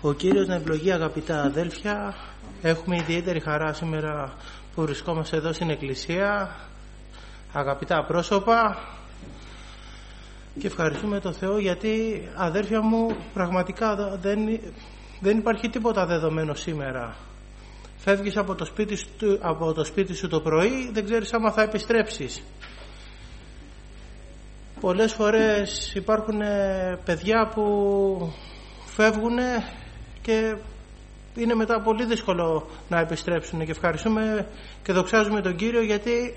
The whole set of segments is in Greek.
Ο Κύριος να ευλογεί, αγαπητά αδέλφια. Έχουμε ιδιαίτερη χαρά σήμερα που βρισκόμαστε εδώ στην Εκκλησία, αγαπητά πρόσωπα, και ευχαριστούμε τον Θεό γιατί, αδέρφια μου, πραγματικά δεν υπάρχει τίποτα δεδομένο σήμερα. Φεύγεις από το σπίτι σου το πρωί, δεν ξέρεις άμα θα επιστρέψεις. Πολλές φορές υπάρχουν παιδιά που φεύγουν και είναι μετά πολύ δύσκολο να επιστρέψουν, και ευχαριστούμε και δοξάζουμε τον Κύριο γιατί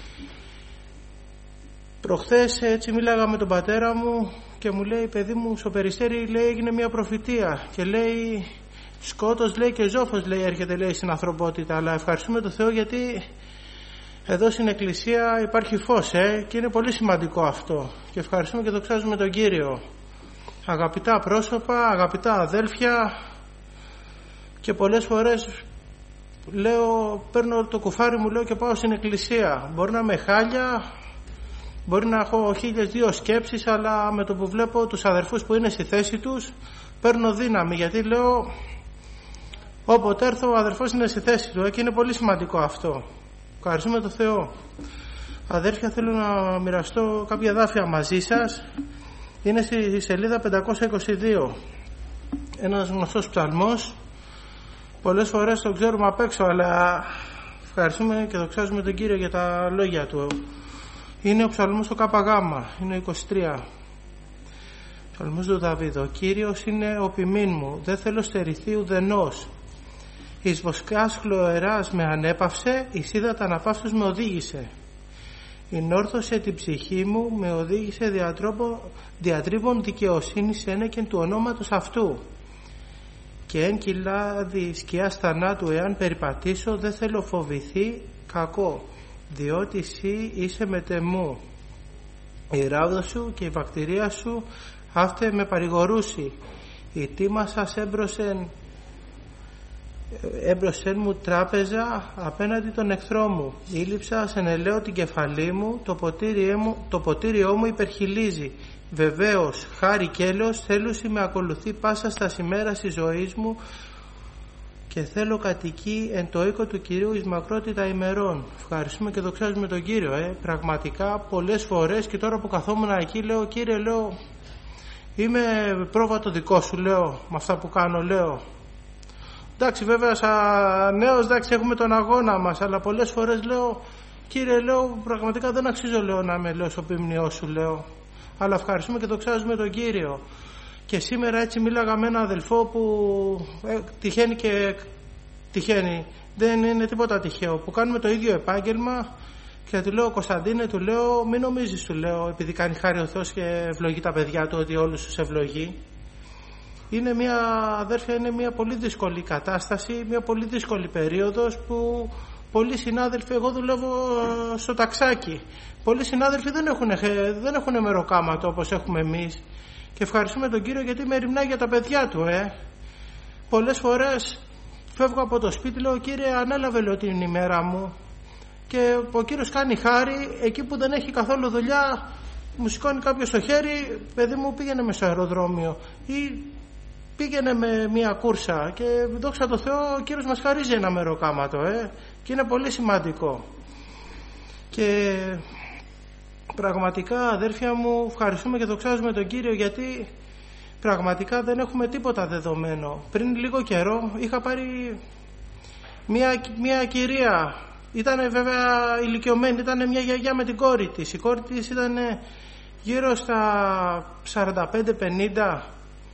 προχθές έτσι μίλαγα με τον πατέρα μου και μου λέει, παιδί μου, στο Περιστέρι, λέει, έγινε μια προφητεία και λέει σκότος, λέει, και ζόφος, λέει, έρχεται, λέει, στην ανθρωπότητα. Αλλά ευχαριστούμε τον Θεό γιατί εδώ στην Εκκλησία υπάρχει φως και είναι πολύ σημαντικό αυτό, και ευχαριστούμε και δοξάζουμε τον Κύριο. Αγαπητά πρόσωπα, αγαπητά αδέλφια, και πολλές φορές λέω, παίρνω το κουφάρι μου, λέω, και πάω στην Εκκλησία. Μπορεί να είμαι χάλια, μπορεί να έχω 1002 σκέψεις, αλλά με το που βλέπω τους αδερφούς που είναι στη θέση τους παίρνω δύναμη, γιατί λέω όποτε έρθω ο αδερφός είναι στη θέση του, και είναι πολύ σημαντικό αυτό. Ευχαριστούμε τον Θεό. Αδέρφια, θέλω να μοιραστώ κάποια δάφια μαζί σας. Είναι στη σελίδα 522, ένας γνωστός ψαλμός. Πολλές φορές το ξέρουμε απ' έξω, αλλά ευχαριστούμε και δοξάζουμε τον Κύριο για τα λόγια του. Είναι ο ψαλμός στο ΚΓ, είναι ο 23. Ψαλμός του Δαβίδ. Ο Κύριος είναι ο ποιμήν μου, δεν θέλω στερηθεί ουδενός. Εις βοσκάς χλωεράς με ανέπαυσε, εις ύδατα αναπαύσεως με οδήγησε. Ενόρθωσε την ψυχή μου, με οδήγησε διατρύβων δικαιοσύνης ένεκεν του ονόματος αυτού. Και εν κοιλάδι σκιάς θανάτου εάν περιπατήσω, δεν θέλω φοβηθεί κακό, διότι εσύ είσαι μετεμού. Η ράβδα σου και η βακτηρία σου αύτε με παρηγορούσι. Η τίμα σας έμπροσεν μου τράπεζα απέναντι τον εχθρό μου. Ήλυψα σενελέω την κεφαλή μου, το ποτήριό μου υπερχιλίζει. Βεβαίως, χάρη και έλεος θέλουσι με ακολουθεί πάσα στα ημέρας της ζωής μου, και θέλω κατοικεί εν το οίκο του Κυρίου εις μακρότητα ημερών. Ευχαριστούμε και δοξάζουμε τον Κύριο. Πραγματικά πολλές φορές, και τώρα που καθόμουν εκεί, λέω, Κύριε, λέω, είμαι πρόβατο δικό σου, λέω, με αυτά που κάνω, λέω. Εντάξει, βέβαια σαν νέος, εντάξει, έχουμε τον αγώνα μας, αλλά πολλές φορές λέω, Κύριε, λέω, πραγματικά δεν αξίζω, λέω, να είμαι, λέω, στο ποιμνιό σου, λέω. Αλλά ευχαριστούμε και δοξάζουμε τον Κύριο. Και σήμερα έτσι μίλαγα με έναν αδελφό που τυχαίνει, δεν είναι τίποτα τυχαίο, που κάνουμε το ίδιο επάγγελμα, και του λέω, Κωνσταντίνε, του λέω, μην νομίζεις, του λέω, επειδή κάνει χάρη ο Θεός και ευλογεί τα παιδιά του, ότι όλους τους ευλογεί. Είναι μια, αδέρφια, είναι μια πολύ δύσκολη κατάσταση, μια πολύ δύσκολη περίοδος που πολλοί συνάδελφοι, εγώ δουλεύω στο ταξάκι, πολλοί συνάδελφοι δεν έχουν μεροκάματο όπως έχουμε εμείς, και ευχαριστούμε τον Κύριο γιατί μεριμνάει για τα παιδιά του. Πολλές φορές φεύγω από το σπίτι, λέω, Κύριε, ανέλαβε, λέω, την ημέρα μου, και ο Κύριος κάνει χάρη, εκεί που δεν έχει καθόλου δουλειά μου σηκώνει κάποιος στο χέρι, παιδί μου, πήγαινε με στο αεροδρόμιο ή πήγαινε με μια κούρσα, και δόξα τω Θεώ ο Κύριος μας χαρίζει ένα μεροκάματο, και είναι πολύ σημαντικό. Και πραγματικά, αδέρφια μου, ευχαριστούμε και δοξάζουμε τον Κύριο γιατί πραγματικά δεν έχουμε τίποτα δεδομένο. Πριν λίγο καιρό είχα πάρει μια κυρία, ήταν βέβαια ηλικιωμένη, ήταν μια γιαγιά με την κόρη της. Η κόρη της ήταν γύρω στα 45-50.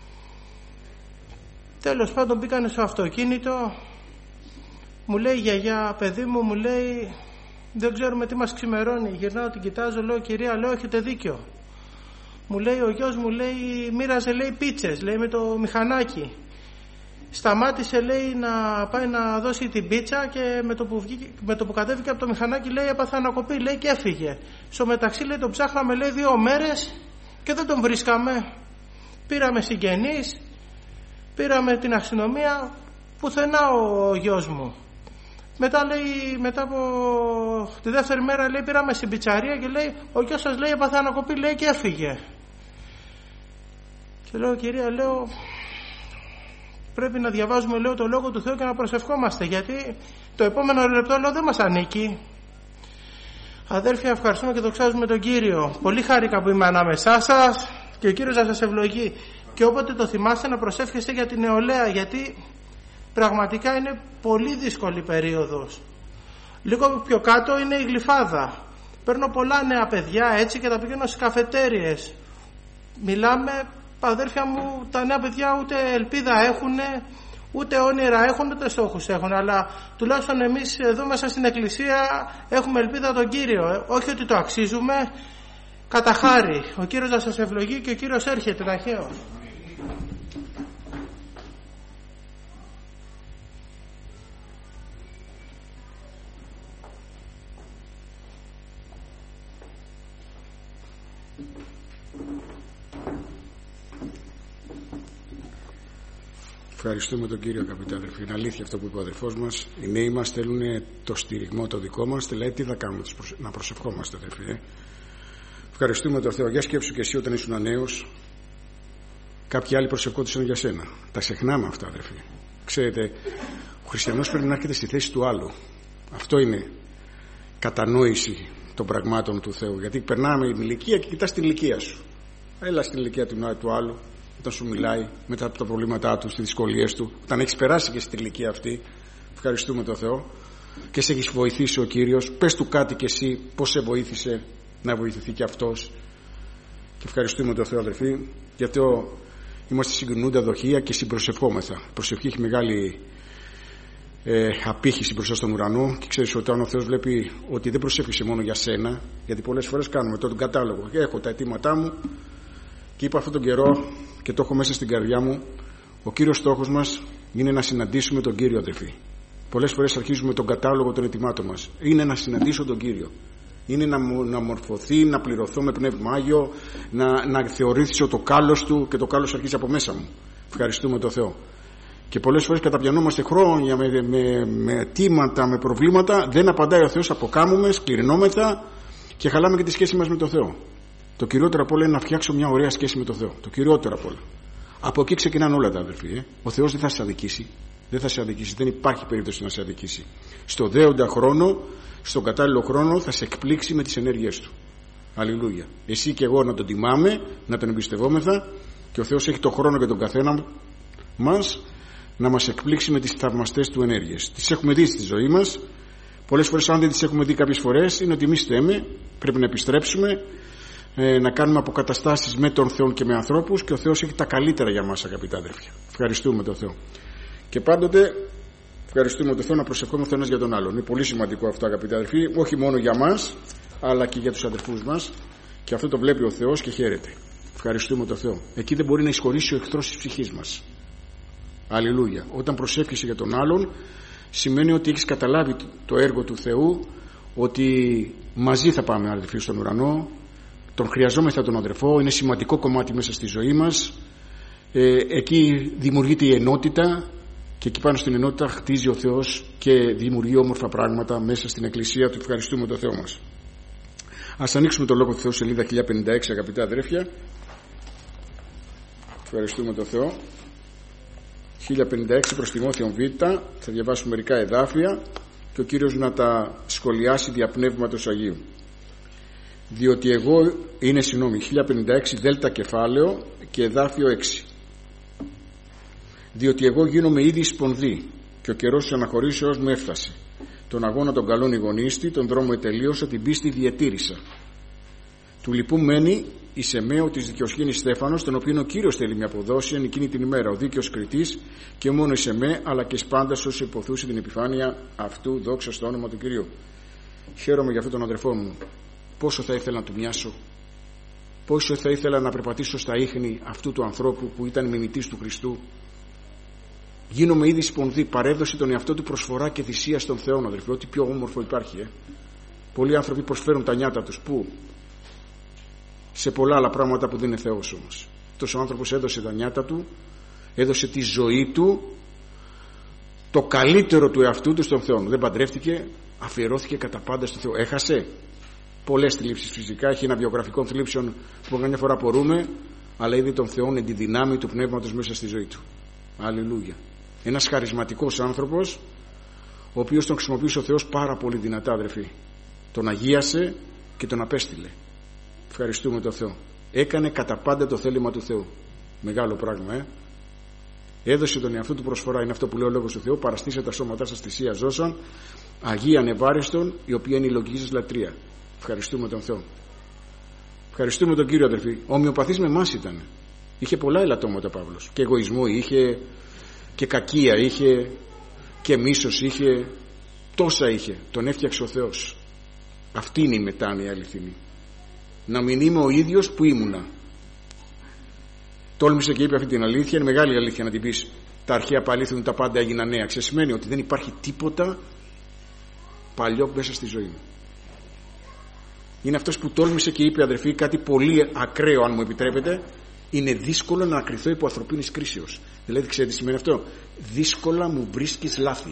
Τέλος πάντων, μπήκανε στο αυτοκίνητο, μου λέει η γιαγιά, παιδί μου, μου λέει, δεν ξέρουμε τι μας ξημερώνει. Γυρνάω, την κοιτάζω, λέω, κυρία, λέω, έχετε δίκιο. Μου λέει ο γιος μου, λέει, μοίραζε, λέει, πίτσες, λέει, με το μηχανάκι. Σταμάτησε, λέει, να πάει να δώσει την πίτσα, και με το που κατέβηκε από το μηχανάκι, λέει, έπαθε ανακοπή, λέει, και έφυγε. Στο μεταξύ, λέει, τον ψάχναμε, λέει, 2 μέρες και δεν τον βρίσκαμε. Πήραμε συγγενείς, πήραμε την αστυνομία, πουθενά ο γιος μου. Μετά από τη δεύτερη μέρα, λέει, πήραμε στην πιτσαρία και λέει, ο γιος σας, λέει, έπαθε ανακοπή, λέει, και έφυγε. Και λέω, κυρία, λέω, πρέπει να διαβάζουμε, λέω, το Λόγο του Θεού και να προσευχόμαστε, γιατί το επόμενο λεπτό, λέω, δεν μας ανήκει. Αδέρφια, ευχαριστούμε και δοξάζουμε τον Κύριο. Πολύ χάρηκα που είμαι ανάμεσά σας και ο Κύριος να σας ευλογεί. Και όποτε το θυμάστε να προσεύχεστε για την νεολαία, γιατί πραγματικά είναι πολύ δύσκολη περίοδος. Λίγο πιο κάτω είναι η Γλυφάδα. Παίρνω πολλά νέα παιδιά έτσι και τα πηγαίνω στις καφετέριες. Μιλάμε, αδέρφια μου, τα νέα παιδιά ούτε ελπίδα έχουν, ούτε όνειρα έχουν, ούτε στόχους έχουν, αλλά τουλάχιστον εμείς εδώ μέσα στην εκκλησία έχουμε ελπίδα τον Κύριο. Όχι ότι το αξίζουμε, κατά χάρη. Ο Κύριος να σας ευλογεί και ο Κύριος έρχεται ταχαίως. Ευχαριστούμε τον Κύριο, αγαπητοί αδερφοί. Είναι αλήθεια αυτό που είπε ο αδερφός μας. Οι νέοι μας θέλουν το στηριγμό το δικό μας. Δηλαδή, τι θα κάνουμε, να προσευχόμαστε, αδερφοί. Ευχαριστούμε τον Θεό. Για σκέψου και εσύ όταν ήσουν νέος, κάποιοι άλλοι προσευχόντουσαν για σένα. Τα ξεχνάμε αυτά, αδερφοί. Ξέρετε, ο χριστιανός πρέπει να έρχεται στη θέση του άλλου. Αυτό είναι κατανόηση των πραγμάτων του Θεού. Γιατί περνάμε η ηλικία και κοιτάς την ηλικία σου. Έλα στην ηλικία του άλλου. Όταν σου μιλάει μετά από τα προβλήματά του, τις δυσκολίες του, όταν έχεις περάσει και στην ηλικία αυτή, ευχαριστούμε τον Θεό και σε έχει βοηθήσει ο Κύριος. Πες του κάτι και εσύ, πώς σε βοήθησε να βοηθηθεί και αυτός. Και ευχαριστούμε τον Θεό, αδερφοί, γιατί είμαστε συγκινούντα δοχεία και συμπροσευχόμεθα. Η προσευχή έχει μεγάλη απήχηση μπροστά στον ουρανό και ξέρεις ότι όταν ο Θεός βλέπει ότι δεν προσεύχεσαι μόνο για σένα, γιατί πολλές φορές κάνουμε τον κατάλογο. Έχω τα αιτήματά μου. Και είπα αυτόν τον καιρό και το έχω μέσα στην καρδιά μου, ο κύριος στόχος μας είναι να συναντήσουμε τον Κύριο, αδερφοί. Πολλές φορές αρχίζουμε τον κατάλογο των αιτημάτων μας. Είναι να συναντήσω τον Κύριο. Είναι να μορφωθεί, να πληρωθώ με Πνεύμα Άγιο, να θεωρήσω το κάλος του και το κάλος αρχίζει από μέσα μου. Ευχαριστούμε τον Θεό. Και πολλές φορές καταπιανόμαστε χρόνια με αιτήματα, με προβλήματα, δεν απαντάει ο Θεός, αποκάμουμε, σκληρινόμεθα και χαλάμε και τη σχέση μας με τον Θεό. Το κυριότερο απ' όλα είναι να φτιάξω μια ωραία σχέση με τον Θεό. Το κυριότερο απ' όλα. Από εκεί ξεκινάνε όλα τα, αδερφοί. Ο Θεός δεν θα σε αδικήσει. Δεν θα σε αδικήσει. Δεν υπάρχει περίπτωση να σε αδικήσει. Στο δέοντα χρόνο, στον κατάλληλο χρόνο, θα σε εκπλήξει με τις ενέργειές του. Αλληλούια. Εσύ και εγώ να τον τιμάμε, να τον εμπιστευόμεθα και ο Θεός έχει το χρόνο για τον καθένα μας να μας εκπλήξει με τις θαυμαστές του ενέργειες. Τις έχουμε δει στη ζωή μας. Πολλές φορές, αν δεν τις έχουμε δει κάποιες φορές, είναι ότι εμείς θέμε, πρέπει να επιστρέψουμε. Να κάνουμε αποκαταστάσεις με τον Θεό και με ανθρώπους και ο Θεός έχει τα καλύτερα για μας, αγαπητά αδέρφια. Ευχαριστούμε τον Θεό. Και πάντοτε ευχαριστούμε τον Θεό να προσευχόμαστε ένας για τον άλλον. Είναι πολύ σημαντικό αυτό, αγαπητά αδερφοί, όχι μόνο για μας, αλλά και για τους αδερφούς μας. Και αυτό το βλέπει ο Θεός και χαίρεται. Ευχαριστούμε τον Θεό. Εκεί δεν μπορεί να εισχωρήσει ο εχθρός της ψυχής μας. Αλληλούια. Όταν προσεύχεσαι για τον άλλον, σημαίνει ότι έχεις καταλάβει το έργο του Θεού, ότι μαζί θα πάμε, αδερφοί, στον ουρανό. Τον χρειαζόμεθα τον αδερφό, είναι σημαντικό κομμάτι μέσα στη ζωή μας. Εκεί δημιουργείται η ενότητα και εκεί πάνω στην ενότητα χτίζει ο Θεός και δημιουργεί όμορφα πράγματα μέσα στην εκκλησία του. Ευχαριστούμε τον Θεό μας. Ας ανοίξουμε το Λόγο του Θεού, σελίδα 1056, αγαπητά αδερφια. Ευχαριστούμε τον Θεό. 1056 προς Τιμόθεον Β. Θα διαβάσουμε μερικά εδάφια και ο Κύριος να τα σχολιάσει δια Πνεύματος Αγίου. Διότι εγώ είναι 1056 δέλτα κεφάλαιο και εδάφιο 6. Διότι εγώ γίνομαι ήδη σπονδί και ο καιρός της αναχωρήσεως μου έφτασε. Τον αγώνα των καλών ηγονίστη, τον δρόμο ετελείωσα, την πίστη διετήρησα. Του λοιπού μένει η σεμαίο της δικαιοσύνης Στέφανος, τον οποίο ο Κύριος θέλει με αποδώσει εν εκείνη την ημέρα, ο δίκαιος κριτής, και μόνο η σεμέ αλλά και σπάντας όσοι υποθούσε την επιφάνεια αυτού, δόξα στο όνομα του Κυρίου. Χαίρομαι για αυτόν τον αδερφό μου. Πόσο θα ήθελα να του μοιάσω, πόσο θα ήθελα να περπατήσω στα ίχνη αυτού του ανθρώπου που ήταν μιμητής του Χριστού. Γίνομαι ήδη σπονδί, παρέδωσε τον εαυτό του προσφορά και θυσία στον Θεό, αδερφοί. Ό,τι πιο όμορφο υπάρχει. Πολλοί άνθρωποι προσφέρουν τα νιάτα τους. Πού? Σε πολλά άλλα πράγματα που δεν είναι Θεός όμως. Αυτός ο άνθρωπος έδωσε τα νιάτα του, έδωσε τη ζωή του, το καλύτερο του εαυτού του στον Θεό. Δεν παντρεύτηκε, αφιερώθηκε κατά πάντα στο Θεό. Έχασε πολλές θλίψεις φυσικά, έχει ένα βιογραφικό θλίψεων που καμιά φορά απορούμε, αλλά είδε τον Θεό εν τη δυνάμει του πνεύματος μέσα στη ζωή του. Αλληλούια. Ένας χαρισματικός άνθρωπος, ο οποίος τον χρησιμοποιούσε ο Θεός πάρα πολύ δυνατά, αδερφοί. Τον αγίασε και τον απέστειλε. Ευχαριστούμε τον Θεό. Έκανε κατά πάντα το θέλημα του Θεού. Μεγάλο πράγμα, Έδωσε τον εαυτό του προσφορά. Είναι αυτό που λέει ο λόγος του Θεού. Παραστήσε τα σώματά σας θυσία ζώσαν, αγίαν ευάριστον, η οποία είναι η λογική σας λατρεία. Ευχαριστούμε τον Θεό. Ευχαριστούμε τον Κύριο, αδερφοί. Ομοιοπαθής με εμάς ήταν. Είχε πολλά ελαττώματα ο Παύλος. Και εγωισμό είχε, και κακία είχε, και μίσος είχε. Τόσα είχε. Τον έφτιαξε ο Θεός. Αυτή είναι η μετάνοια αληθινή. Να μην είμαι ο ίδιος που ήμουνα. Τόλμησε και είπε αυτή την αλήθεια. Είναι μεγάλη αλήθεια να την πεις. Τα αρχαία παλήθουν, τα πάντα έγιναν νέα. Σημαίνει ότι δεν υπάρχει τίποτα παλιό μέσα στη ζωή μου. Είναι αυτός που τόλμησε και είπε, αδερφοί, κάτι πολύ ακραίο, αν μου επιτρέπετε. Είναι δύσκολο να ακριθώ υπό ανθρωπίνης κρίσεως. Δηλαδή, ξέρετε τι σημαίνει αυτό? Δύσκολα μου βρίσκεις λάθη.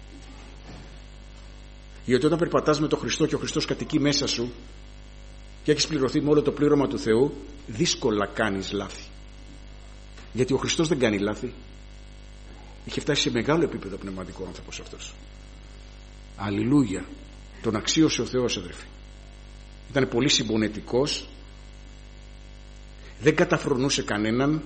Γιατί όταν περπατάς με τον Χριστό και ο Χριστός κατοικεί μέσα σου και έχεις πληρωθεί με όλο το πλήρωμα του Θεού, δύσκολα κάνεις λάθη. Γιατί ο Χριστός δεν κάνει λάθη. Είχε φτάσει σε μεγάλο επίπεδο πνευματικό άνθρωπος αυτός. Αλληλούια. Τον αξίωσε ο Θεός, αδερφοί. Ήταν πολύ συμπονετικός. Δεν καταφρονούσε κανέναν.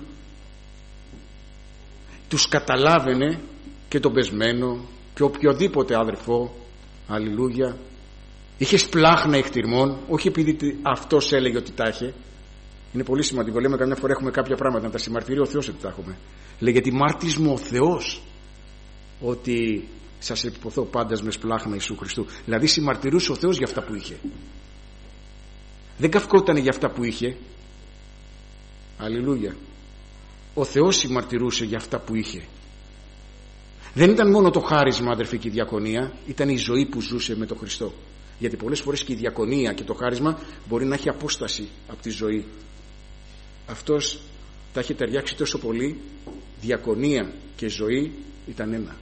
Τους καταλάβαινε και τον πεσμένο και οποιοδήποτε αδερφό. Αλληλούια. Είχε σπλάχνα εκτιρμών, όχι επειδή αυτός έλεγε ότι τα είχε. Είναι πολύ σημαντικό. Λέμε καμιά φορά έχουμε κάποια πράγματα να τα συμμαρτυρεί ο Θεός ότι τα έχουμε. Λέει, γιατί μάρτης μου ο Θεός ότι σας επιποθώ πάντας με σπλάχνα Ιησού Χριστού. Δηλαδή συμμαρτυρούσε ο Θεός για αυτά που είχε. Δεν καυκότανε για αυτά που είχε. Αλληλούια. Ο Θεός συμμαρτυρούσε για αυτά που είχε. Δεν ήταν μόνο το χάρισμα, αδερφοί, και η διακονία, ήταν η ζωή που ζούσε με τον Χριστό. Γιατί πολλές φορές και η διακονία και το χάρισμα μπορεί να έχει απόσταση από τη ζωή. Αυτός τα είχε ταιριάξει τόσο πολύ. Διακονία και ζωή ήταν ένα.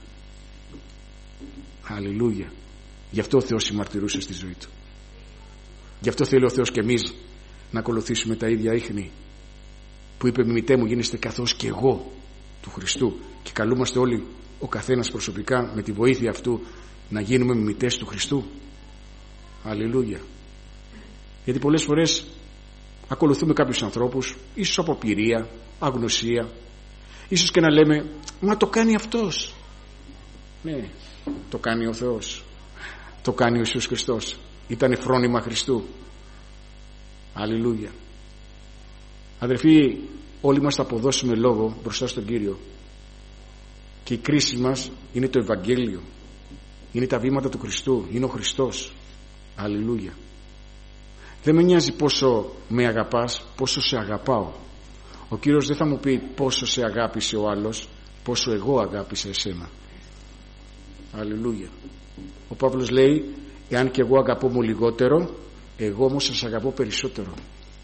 Αλληλούια. Γι' αυτό ο Θεός συμμαρτυρούσε στη ζωή του. Γι' αυτό θέλει ο Θεός και εμείς να ακολουθήσουμε τα ίδια ίχνη που είπε, μιμητέ μου γίνεστε καθώς και εγώ του Χριστού. Και καλούμαστε όλοι, ο καθένας προσωπικά, με τη βοήθεια αυτού να γίνουμε μιμητές του Χριστού. Αλληλούια. Γιατί πολλές φορές ακολουθούμε κάποιους ανθρώπους, ίσως από πειρία, αγνωσία, ίσως και να λέμε, μα το κάνει αυτός. Ναι, το κάνει ο Θεός, το κάνει ο Ιησούς Χριστός. Ήτανε φρόνημα Χριστού. Αλληλούια. Αδερφοί, όλοι μας θα αποδώσουμε λόγο μπροστά στον Κύριο. Και η κρίση μας είναι το Ευαγγέλιο. Είναι τα βήματα του Χριστού. Είναι ο Χριστός. Αλληλούια. Δεν με νοιάζει πόσο με αγαπάς, πόσο σε αγαπάω. Ο Κύριος δεν θα μου πει πόσο σε αγάπησε ο άλλος, πόσο εγώ αγάπησα εσένα. Αλληλούια. Ο Παύλος λέει, εάν και εγώ αγαπώ μου λιγότερο, εγώ όμως σας αγαπώ περισσότερο.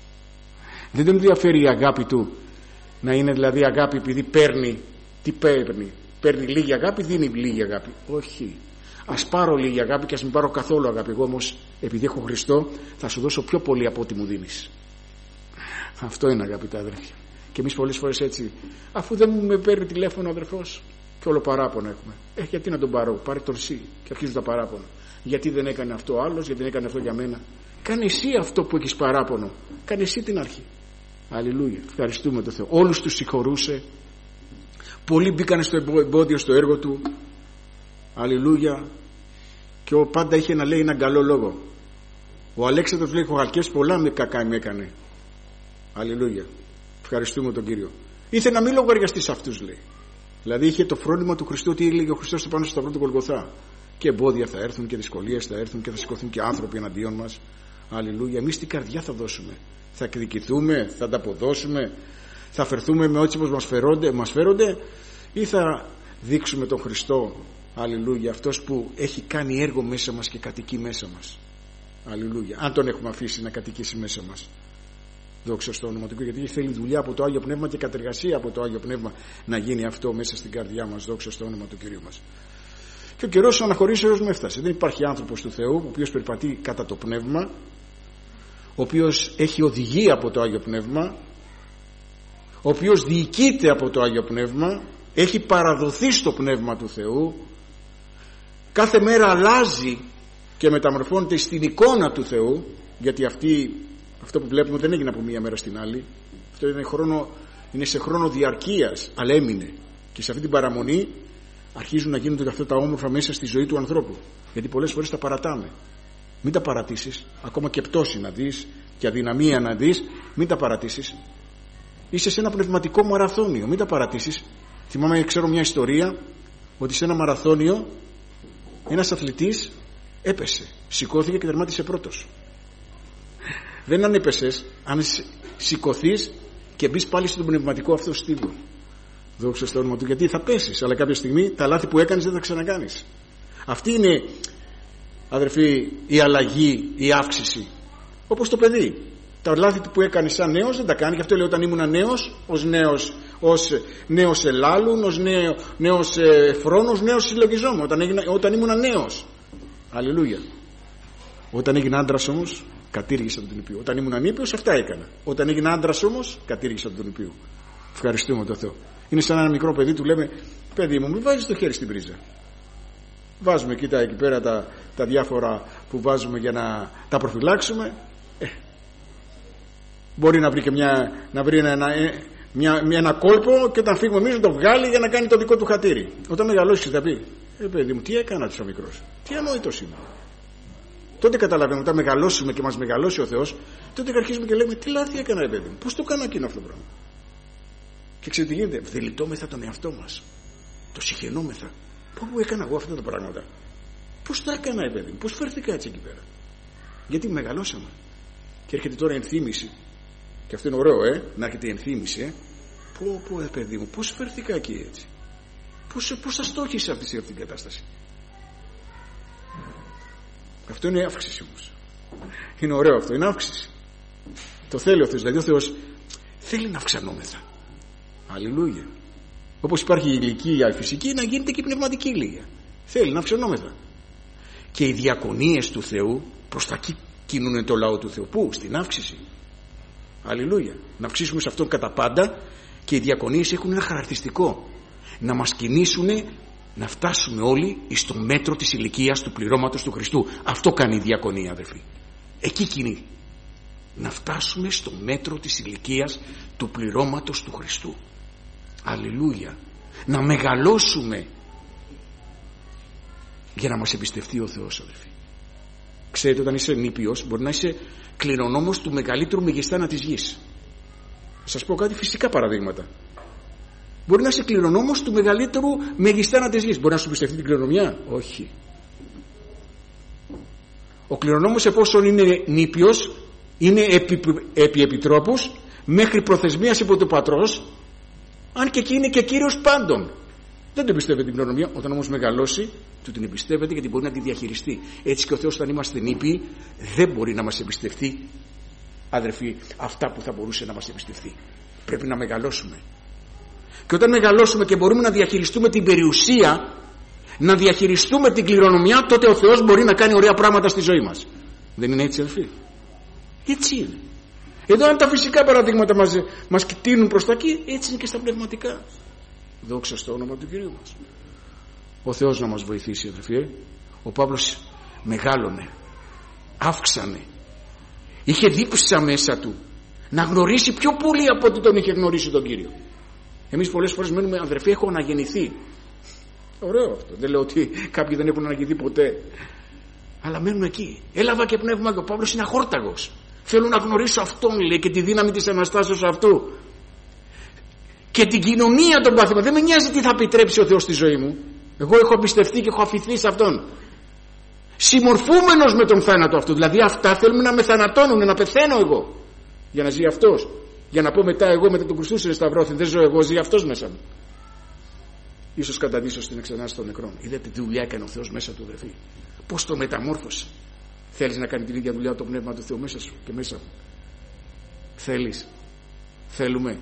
Δεν τον ενδιαφέρει η αγάπη του να είναι δηλαδή αγάπη επειδή παίρνει. Τι παίρνει? Παίρνει λίγη αγάπη, δίνει λίγη αγάπη. Όχι. Ας πάρω λίγη αγάπη και ας μην πάρω καθόλου αγάπη. Εγώ όμως, επειδή έχω Χριστό, θα σου δώσω πιο πολύ από ό,τι μου δίνεις. Αυτό είναι, αγαπητά αδερφιά. Και εμείς πολλές φορές έτσι, αφού δεν μου με παίρνει τηλέφωνο ο αδερφός, και όλο παράπονο έχουμε. Γιατί να τον πάρω? Πάρε τον εσύ. Και αρχίζουν τα παράπονα. Γιατί δεν έκανε αυτό ο άλλος, γιατί δεν έκανε αυτό για μένα. Κάνε εσύ αυτό που έχεις παράπονο. Κάνε εσύ την αρχή. Αλληλούια. Ευχαριστούμε τον Θεό. Όλους τους συγχωρούσε. Πολλοί μπήκαν στο εμπόδιο στο έργο του. Αλληλούια. Και ο πάντα είχε να λέει έναν καλό λόγο. Ο Αλέξανδρος λέει, χωγαλκές πολλά με κακά με έκανε. Αλληλούια. Ευχαριστούμε τον Κύριο. Ήθελε να μην λογαριαστεί σε αυτούς, λέει. Δηλαδή είχε το φρόνημα του Χριστού, ότι έλεγε ο Χριστός πάνω στο σταυρό του Γολγοθά. Και εμπόδια θα έρθουν και δυσκολίες θα έρθουν και θα σηκωθούν και άνθρωποι εναντίον μας. Αλληλούια. Εμείς την καρδιά θα δώσουμε? Θα εκδικηθούμε, θα ανταποδώσουμε, θα φερθούμε με ό,τι μας φέρονται, ή θα δείξουμε τον Χριστό, αλληλούια, αυτός που έχει κάνει έργο μέσα μας και κατοικεί μέσα μας. Αλληλούια. Αν τον έχουμε αφήσει να κατοικήσει μέσα μας. Δόξα στο όνομα του Κύριου. Γιατί θέλει δουλειά από το Άγιο Πνεύμα και κατεργασία από το Άγιο Πνεύμα να γίνει αυτό μέσα στην καρδιά μας. Δόξα στο όνομα του Κυρίου μας. Και ο καιρός αναχωρήσεως μου έφτασε. Δεν υπάρχει άνθρωπος του Θεού ο οποίος περιπατεί κατά το Πνεύμα, ο οποίος έχει οδηγία από το Άγιο Πνεύμα, ο οποίος διοικείται από το Άγιο Πνεύμα, έχει παραδοθεί στο Πνεύμα του Θεού, κάθε μέρα αλλάζει και μεταμορφώνεται στην εικόνα του Θεού, γιατί αυτό που βλέπουμε δεν έγινε από μία μέρα στην άλλη. Αυτό είναι σε χρόνο διαρκείας, αλλά έμεινε. Και σε αυτή την παραμονή αρχίζουν να γίνονται αυτά τα όμορφα μέσα στη ζωή του ανθρώπου. Γιατί πολλές φορές τα παρατάμε. Μην τα παρατήσεις, ακόμα και πτώση να δεις και αδυναμία να δεις, μην τα παρατήσεις. Είσαι σε ένα πνευματικό μαραθώνιο, μην τα παρατήσεις. Θυμάμαι, ξέρω μια ιστορία ότι σε ένα μαραθώνιο ένας αθλητής έπεσε, σηκώθηκε και τερμάτισε πρώτος. Δεν αν έπεσες, αν σηκωθείς και μπεις πάλι στον πνευματικό αυτό στίβο. Δόξα στο όνομα του, γιατί θα πέσεις, αλλά κάποια στιγμή τα λάθη που έκανες δεν θα ξανακάνεις. Αυτή είναι, αδερφοί, η αλλαγή, η αύξηση. Όπως το παιδί, τα λάθη που έκανε σαν νέος δεν τα κάνει. Γι' αυτό λέω, όταν ήμουν νέος, ως νέος ελάλουν, ως νέος φρόνος, νέος συλλογιζόμουν. Όταν ήμουν νέος, αλληλούια. Όταν έγινα άντρας όμως, κατήργησα τον νηπίο. Όταν ήμουν ανήπιος, αυτά έκανα. Όταν έγινα άντρας όμως, κατήργησα τον νηπίο. Ευχαριστούμε τον Θεό. Είναι σαν ένα μικρό παιδί, του λέμε, παιδί μου, μην βάζεις το χέρι στην πρίζα. Βάζουμε, κοίτα εκεί πέρα τα διάφορα που βάζουμε για να τα προφυλάξουμε. Μπορεί να βρει και ένα κόλπο, και όταν φύγουμε εμείς να το βγάλει για να κάνει το δικό του χατήρι. Όταν μεγαλώσει θα πει, παιδί μου, τι έκανα τόσο μικρός, τι ανόητος είμαι. Τότε καταλαβαίνουμε, όταν μεγαλώσουμε και μας μεγαλώσει ο Θεός, τότε αρχίζουμε και λέμε, τι λάθη έκανα, παιδί μου, πώς το κάνω εκείνο αυτό το πράγμα. Και ξέρετε τι γίνεται, δελειτώμεθα τον εαυτό μας, το συχαινόμεθα. Πού έκανα εγώ αυτά τα πράγματα, πώς τα έκανα, παιδί μου, πώς φέρθηκα έτσι εκεί πέρα. Γιατί μεγαλώσαμε. Και έρχεται τώρα η ενθύμηση. Και αυτό είναι ωραίο, να έρχεται η ενθύμηση. Πω, παιδί μου, πώς φέρθηκα εκεί έτσι. Πώς θα στόχισα αυτή την κατάσταση. Αυτό είναι αύξηση όμως. Είναι ωραίο αυτό, είναι αύξηση. Το θέλει ο Θεός. Δηλαδή ο Θεός θέλει να αυξανόμεθα. Αλληλούια. Όπως υπάρχει η ηλικία η φυσική, να γίνεται και η πνευματική ηλικία. Θέλει να αυξανόμεθα. Και οι διακονίες του Θεού προς τα εκεί κινούν το λαό του Θεού. Πού? Στην αύξηση. Αλληλούια. Να αυξήσουμε σε αυτόν κατά πάντα, και οι διακονίες έχουν ένα χαρακτηριστικό. Να μας κινήσουν να φτάσουμε όλοι στο μέτρο της ηλικίας του πληρώματος του Χριστού. Αυτό κάνει η διακονία, αδερφοί. Εκεί κινεί. Να φτάσουμε στο μέτρο της ηλικίας του πληρώματος του Χριστού. Αλληλούια. Να μεγαλώσουμε για να μας εμπιστευτεί ο Θεός, αδερφοί. Ξέρετε, όταν είσαι νήπιος μπορεί να είσαι κληρονόμος του μεγαλύτερου μεγιστάνα της γης. Σας πω κάτι φυσικά παραδείγματα. Μπορεί να είσαι κληρονόμος του μεγαλύτερου μεγιστάνα της γης. Μπορεί να σου πιστευτεί την κληρονομιά? Όχι. Ο κληρονόμος, εφόσον είναι νήπιος, είναι επί επιτρόπους μέχρι προθεσμίας υπό του πατρός, αν και εκεί είναι και κύριος πάντων. Δεν του εμπιστεύεται την κληρονομιά. Όταν όμως μεγαλώσει, του την εμπιστεύεται, γιατί μπορεί να τη διαχειριστεί. Έτσι και ο Θεός, όταν είμαστε νήπιοι, δεν μπορεί να μας εμπιστευτεί, αδερφοί, αυτά που θα μπορούσε να μας εμπιστευτεί. Πρέπει να μεγαλώσουμε. Και όταν μεγαλώσουμε και μπορούμε να διαχειριστούμε την περιουσία, να διαχειριστούμε την κληρονομιά, τότε ο Θεός μπορεί να κάνει ωραία πράγματα στη ζωή μας. Δεν είναι έτσι, αδερφοί? Έτσι είναι. Εδώ αν τα φυσικά παραδείγματα μας κτείνουν προς τα εκεί, έτσι είναι και στα πνευματικά. Δόξα στο όνομα του Κυρίου μας. Ο Θεός να μας βοηθήσει, αδερφοί. Ο Παύλος μεγάλωνε, αύξανε, είχε δίψα μέσα του να γνωρίσει πιο πολύ από ό,τι τον είχε γνωρίσει τον Κύριο. Εμείς πολλές φορές μένουμε, αδερφοί, έχω αναγεννηθεί. Ωραίο αυτό. Δεν λέω ότι κάποιοι δεν έχουν αναγεννηθεί ποτέ, αλλά μένουν εκεί. Έλαβα και πνεύμα, και ο Παύλος είναι αχόρταγος. Θέλω να γνωρίσω αυτόν, λέει, και τη δύναμη της Αναστάσεως αυτού και την κοινωνία των παθημάτων. Δεν με νοιάζει τι θα επιτρέψει ο Θεός στη ζωή μου. Εγώ έχω εμπιστευτεί και έχω αφηθεί σε αυτόν, συμμορφούμενος με τον θάνατο αυτού. Δηλαδή αυτά θέλουμε να με θανατώνουν, να πεθαίνω εγώ για να ζει αυτός, για να πω μετά εγώ μετά τον Χριστού σταυρώθη. Δεν ζω εγώ, ζει αυτός μέσα μου. Ίσως καταδύσω στην εξανάσταση των νεκρών. Είδατε τι δουλειά έκανε ο Θεός μέσα του, αδερφοί. Πώς το μεταμόρφωσε. Θέλεις να κάνει την ίδια δουλειά το Πνεύμα του Θεού μέσα σου και μέσα μου? Θέλεις? Θέλουμε?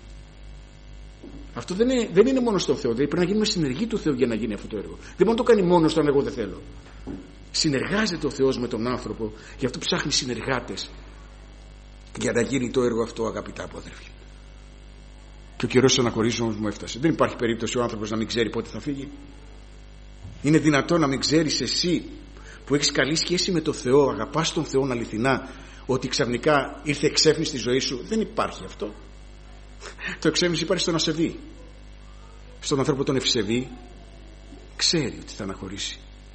Αυτό δεν είναι μόνο στον Θεό. Δηλαδή πρέπει να γίνουμε συνεργοί του Θεού για να γίνει αυτό το έργο. Δεν μπορεί να το κάνει μόνος του αν εγώ δεν θέλω. Συνεργάζεται ο Θεός με τον άνθρωπο, γι' αυτό ψάχνει συνεργάτες για να γίνει το έργο αυτό, αγαπητά από αδερφοί. Και ο καιρός της αναχωρήσεως μου έφτασε. Δεν υπάρχει περίπτωση ο άνθρωπος να μην ξέρει πότε θα φύγει. Είναι δυνατόν να μην ξέρεις εσύ που έχεις καλή σχέση με τον Θεό, αγαπάς τον Θεό αληθινά, ότι ξαφνικά ήρθε εξέφνη στη ζωή σου? Δεν υπάρχει αυτό. Το εξέφνης υπάρχει στον ασεβή. Στον άνθρωπο τον ευσεβή ξέρει ότι θα αναχωρήσει,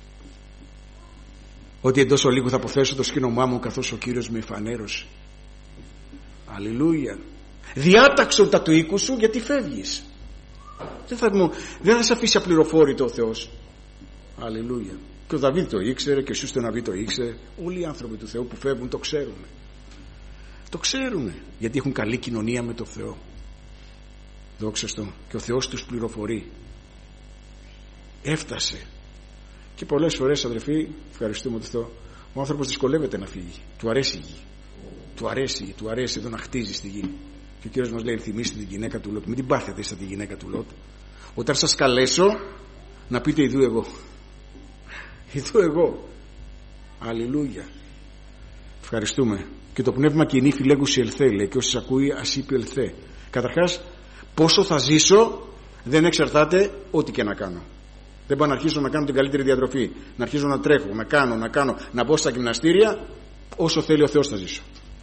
ότι εντός ολίγου θα αποθέσω το σκήνωμά μου καθώς ο Κύριος με εφανέρωσε. Αλληλούια. Διάταξον τα του οίκου σου, γιατί φεύγεις. Δεν θα σε αφήσει απληροφόρητο ο Θεός. Αλληλούια. Και ο Δαβίδ το ήξερε και ο Ιησούς τον Ναβί το ήξερε. Όλοι οι άνθρωποι του Θεού που φεύγουν το ξέρουν. Το ξέρουν γιατί έχουν καλή κοινωνία με τον Θεό. Δόξα τω. Και ο Θεός τους πληροφορεί. Έφτασε. Και πολλές φορές, αδερφοί, ευχαριστούμε τον Θεό, ο άνθρωπος δυσκολεύεται να φύγει. Του αρέσει η γη. Του αρέσει εδώ να χτίζει στη γη. Και ο Κύριος μας λέει: θυμίστε την γυναίκα του Λότ. Μην την πάθετε σαν τη γυναίκα του Λότ. Όταν σας καλέσω να πείτε ιδού εγώ. Ιδού εγώ. Αλληλούια. Ευχαριστούμε. Και το πνεύμα κοινή φιλέγουσι ελθέ, λέει, και όσοι ακούει ας είπε ελθέ. Καταρχάς, πόσο θα ζήσω δεν εξαρτάται ό,τι και να κάνω. Δεν πάω να αρχίσω να κάνω την καλύτερη διατροφή, να αρχίσω να τρέχω, να κάνω, να μπω στα γυμναστήρια. Όσο θέλει ο Θεός θα ζήσω.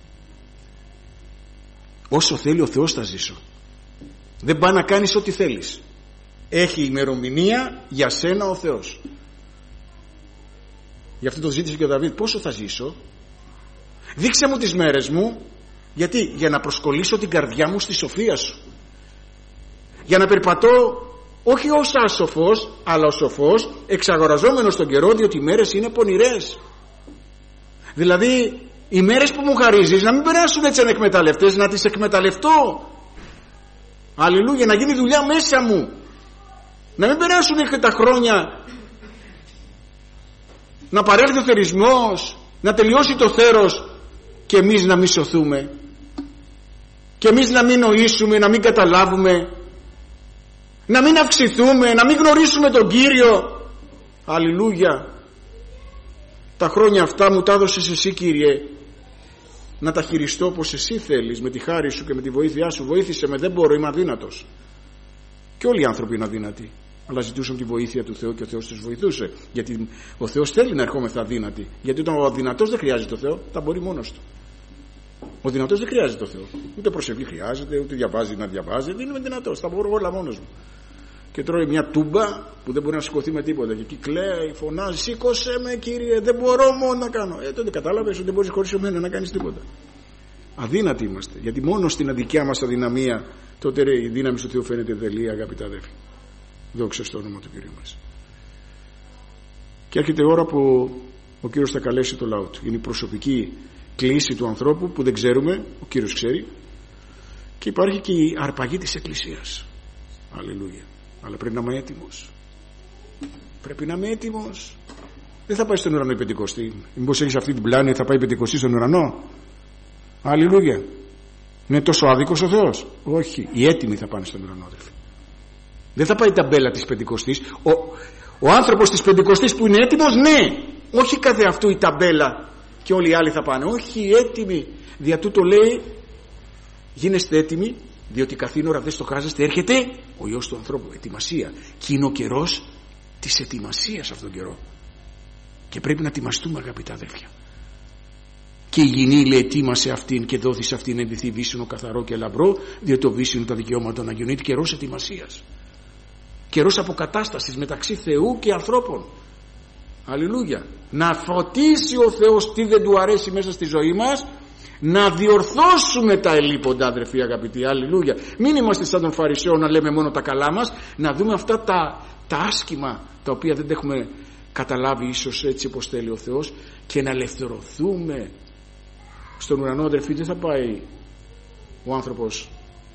Όσο θέλει ο Θεός θα ζήσω. Δεν πάει να κάνεις ό,τι θέλεις. Έχει ημερομηνία για σένα ο Θεός. Γι' αυτό το ζήτησε και ο Δαβίδ. Πόσο θα ζήσω? Δείξε μου τις μέρες μου. Γιατί? Για να προσκολήσω την καρδιά μου στη σοφία σου. Για να περπατώ όχι ως άσοφος, αλλά ως σοφός, εξαγοραζόμενος τον καιρό, διότι οι μέρες είναι πονηρές. Δηλαδή οι μέρες που μου χαρίζεις να μην περάσουν έτσι ανεκμεταλλευτές, να τις εκμεταλλευτώ. Αλληλούια. Να γίνει δουλειά μέσα μου, να μην περάσουν και τα χρόνια, να παρέλθει ο θερισμός, να τελειώσει το θέρος και εμείς να μην σωθούμε, και εμείς να μην νοήσουμε, να μην καταλάβουμε, να μην αυξηθούμε, να μην γνωρίσουμε τον Κύριο. Αλληλούια. Τα χρόνια αυτά μου τα έδωσες εσύ, Κύριε, να τα χειριστώ όπως εσύ θέλεις, με τη χάρη σου και με τη βοήθειά σου. Βοήθησε με, δεν μπορώ, είμαι αδύνατος. Και όλοι οι άνθρωποι είναι αδύνατοι, αλλά ζητούσαν τη βοήθεια του Θεού και ο Θεός τους βοηθούσε. Γιατί ο Θεός θέλει να ερχόμεθα αδύνατοι. Γιατί όταν ο αδυνατός δεν χρειάζεται το Θεό, τα μπορεί μόνος του. Ο δυνατός δεν χρειάζεται το Θεό. Ούτε προσευχή χρειάζεται, ούτε διαβάζει να διαβάζει. Δεν είναι δυνατός, τα μπορώ όλα μόνος μου. Και τρώει μια τούμπα που δεν μπορεί να σηκωθεί με τίποτα. Και εκεί κλαίει, φωνάζει: σήκωσέ με, Κύριε, δεν μπορώ μόνο να κάνω. Τότε κατάλαβες ότι δεν μπορείς χωρίς εμένα να κάνεις τίποτα. Αδύνατοι είμαστε. Γιατί μόνο στην αδικιά μας αδυναμία τότε η δύναμη του Θεού φαίνεται δελή, αγαπητά αδέρφη. Δόξα στο όνομα του Κυρίου μας. Και έρχεται η ώρα που ο Κύριος θα καλέσει το λαό του. Είναι η προσωπική κλίση του ανθρώπου που δεν ξέρουμε, ο Κύριος ξέρει. Και υπάρχει και η αρπαγή της Εκκλησίας. Αλληλούια. Αλλά πρέπει να είμαι έτοιμος. Πρέπει να είμαι έτοιμος. Δεν θα πάει στον ουρανό η Πεντηκοστή. Μήπως έχεις αυτή την πλάνη, θα πάει η Πεντηκοστή στον ουρανό? Αλληλούια. Είναι τόσο άδικος ο Θεός? Όχι. Οι έτοιμοι θα πάνε στον ουρανό, αδελφοί. Δεν θα πάει η ταμπέλα της Πεντηκοστής. Ο άνθρωπος της Πεντηκοστής που είναι έτοιμος, ναι. Όχι κάθε αυτού η ταμπέλα και όλοι οι άλλοι θα πάνε. Όχι, οι έτοιμοι. Δια τούτο λέει: γίνεστε έτοιμοι, διότι καθήν ώρα δεν στοχάζεστε, έρχεται ο Υιός του ανθρώπου. Ετοιμασία. Και είναι ο καιρός της ετοιμασίας αυτόν τον καιρό. Και πρέπει να ετοιμαστούμε, αγαπητά αδέλφια. Και η γυνή, λέει, ετοίμασε αυτήν και δόθη σε αυτήν ενδυθεί βύσσινο καθαρό και λαμπρό, διότι το βύσσινο τα δικαιώματα των Αγιών. Είναι καιρός ετοιμασίας. Καιρός αποκατάστασης μεταξύ Θεού και ανθρώπων. Αλληλούια. Να φωτίσει ο Θεός τι δεν του αρέσει μέσα στη ζωή μας, να διορθώσουμε τα ελλείποντα, αδερφοί αγαπητοί. Αλληλούια. Μην είμαστε σαν τον Φαρισαίο να λέμε μόνο τα καλά μας, να δούμε αυτά τα άσχημα τα οποία δεν τα έχουμε καταλάβει ίσως έτσι όπως θέλει ο Θεός, και να ελευθερωθούμε. Στον ουρανό, αδερφοί, δεν θα πάει ο άνθρωπος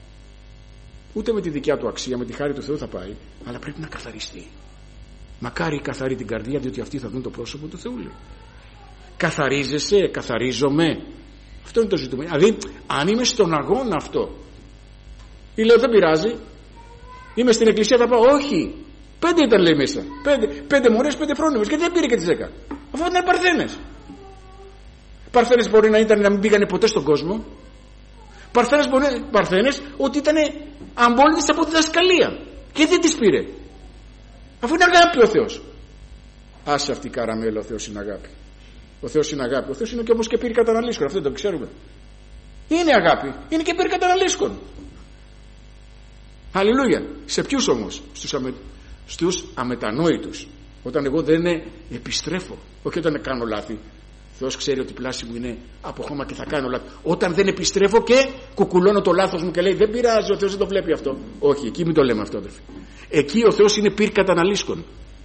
ούτε με τη δικιά του αξία, με τη χάρη του Θεού θα πάει, αλλά πρέπει να καθαριστεί. Μακάρι καθαρή την καρδία, διότι αυτοί θα δουν το πρόσωπο του Θεού, λέει. Καθαρίζεσαι, καθαρίζομαι. Αυτό είναι το ζητούμενο. Δηλαδή, αν είμαι στον αγώνα αυτό, ή λέω δεν πειράζει, είμαι στην εκκλησία, θα πάω. Όχι. 5 ήταν, λέει, μέσα. 5 μωρές, 5 φρόνιμες. Γιατί δεν πήρε και τις 10? Αυτό ήταν παρθένες. Παρθένες μπορεί να ήταν να μην πήγανε ποτέ στον κόσμο. παρθένες ότι ήταν αμπόλυτες από τη διδασκαλία και δεν τις πήρε, αφού είναι αγάπη ο Θεός. Άσε αυτή η καραμέλα, ο Θεός είναι αγάπη. Ο Θεός είναι αγάπη. Ο Θεός είναι και όπως και πήρε καταναλύσκων, αυτό το ξέρουμε. Είναι αγάπη, είναι και πήρε καταναλύσκων. Αλληλούια. Σε ποιους όμως? Στους αμετανόητους. Όταν εγώ δεν επιστρέφω, όχι όταν κάνω λάθη. Θεός ξέρει ότι η πλάση μου είναι από χώμα και θα κάνω λάθη. Όταν δεν επιστρέφω και κουκουλώνω το λάθος μου και λέει δεν πειράζει, ο Θεός δεν το βλέπει αυτό. Όχι, εκεί μην το λέμε αυτό, αδερφοί. Εκεί ο Θεός είναι πυρ καταναλύσκων.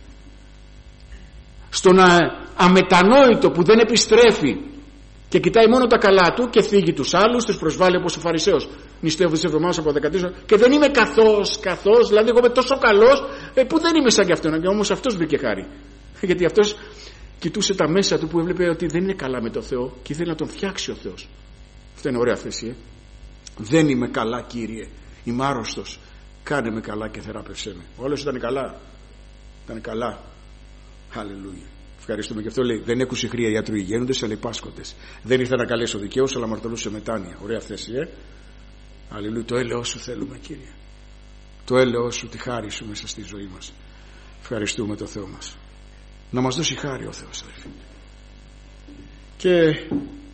Στον αμετανόητο που δεν επιστρέφει και κοιτάει μόνο τα καλά του και θίγει τους άλλους, τους προσβάλλει όπως ο Φαρισαίος. Νηστεύω τις εβδομάδες από 14 και δεν είμαι καθώς, δηλαδή εγώ είμαι τόσο καλός που δεν είμαι σαν κι αυτόν. Και όμως αυτός βρήκε χάρη. Γιατί αυτός κοιτούσε τα μέσα του που έβλεπε ότι δεν είναι καλά με το Θεό και ήθελε να τον φτιάξει ο Θεός. Αυτό είναι ωραία θέση. Δεν είμαι καλά, Κύριε, είμαι άρρωστος, κάνε με καλά και θεράπευσέ με. Ο άλλος ήταν καλά. Ήταν καλά. Αλληλούια. Ευχαριστούμε. Και αυτό λέει: δεν έκουσε χρία ιατρού υγιένοντες, αλλά υπάσχοντες. Δεν ήρθε να καλέσει ο δικαίος, αλλά αμαρτωλούς σε μετάνοια. Ωραία θέση, Αλληλούια. Το έλεος σου θέλουμε, Κύριε. Το έλεος σου, τη χάρη σου μέσα στη ζωή μας. Ευχαριστούμε το Θεό μας. Να μας δώσει χάρη ο Θεός, αδελφοί. Και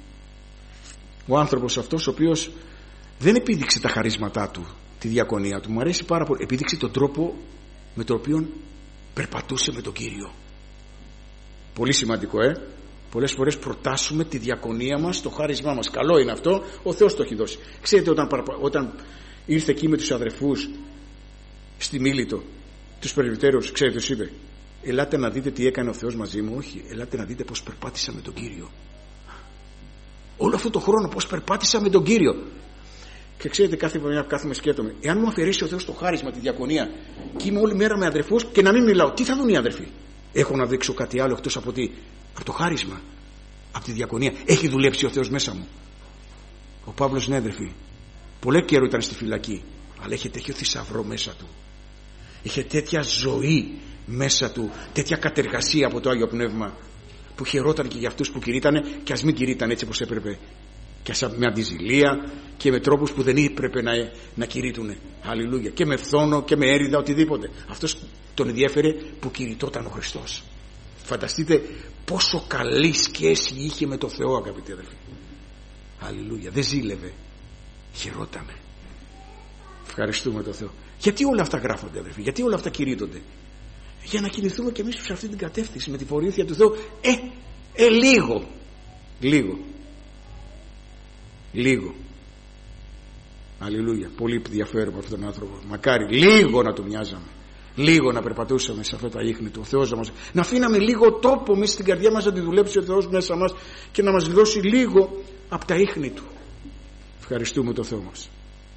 ο άνθρωπος αυτός, ο οποίος δεν επίδειξε τα χαρίσματά του, τη διακονία του, μου αρέσει πάρα πολύ, επίδειξε τον τρόπο με τον οποίο περπατούσε με τον Κύριο. Πολύ σημαντικό, Πολλές φορές προτάσουμε τη διακονία μας, το χάρισμά μας. Καλό είναι αυτό, ο Θεός το έχει δώσει. Ξέρετε, όταν ήρθε εκεί με τους αδερφούς στη Μίλητο, τους πρεσβυτέρους, ξέρετε, τους είπε: ελάτε να δείτε τι έκανε ο Θεός μαζί μου. Όχι, ελάτε να δείτε πως περπάτησα με τον Κύριο. Όλο αυτό το χρόνο πως περπάτησα με τον Κύριο. Και ξέρετε, κάθε φορά που κάθομαι σκέφτομαι, εάν μου αφαιρέσει ο Θεός το χάρισμα, τη διακονία, και είμαι όλη μέρα με αδερφούς και να μην μιλάω, τι θα δουν οι αδερφοί? Έχω να δείξω κάτι άλλο εκτός από το χάρισμα, από τη διακονία? Έχει δουλέψει ο Θεός μέσα μου. Ο Παύλος, ναι, αδερφοί, πολύ καιρό ήταν στη φυλακή, αλλά είχε τέτοιο θησαυρό μέσα του. Είχε τέτοια ζωή μέσα του, τέτοια κατεργασία από το Άγιο Πνεύμα, που χαιρόταν και για αυτούς που κηρύττανε, και ας μην κηρύτταν έτσι όπως έπρεπε, και με αντιζηλία και με τρόπους που δεν έπρεπε να κηρύττουνε. Αλληλούια. Και με φθόνο και με έριδα, οτιδήποτε. Αυτός τον ενδιέφερε που κηρυτόταν ο Χριστός. Φανταστείτε πόσο καλή σχέση είχε με το Θεό, αγαπητοί αδελφοί. Αλληλούια. Δεν ζήλευε, χαιρότανε. Ευχαριστούμε τον Θεό. Γιατί όλα αυτά γράφονται, αδελφοί? Γιατί όλα αυτά κηρύττονται? Για να κινηθούμε κι εμείς σε αυτή την κατεύθυνση, με τη βοήθεια του Θεού. Λίγο. Αλληλούια. Πολύ ενδιαφέρομαι αυτόν τον άνθρωπο. Μακάρι λίγο να του μοιάζαμε, λίγο να περπατούσαμε σε αυτά τα ίχνη του. Ο Θεός να αφήναμε λίγο τόπο μέσα στην καρδιά μας, να τη δουλέψει ο Θεός μέσα μας και να μας δώσει λίγο από τα ίχνη του. Ευχαριστούμε τον Θεό μας.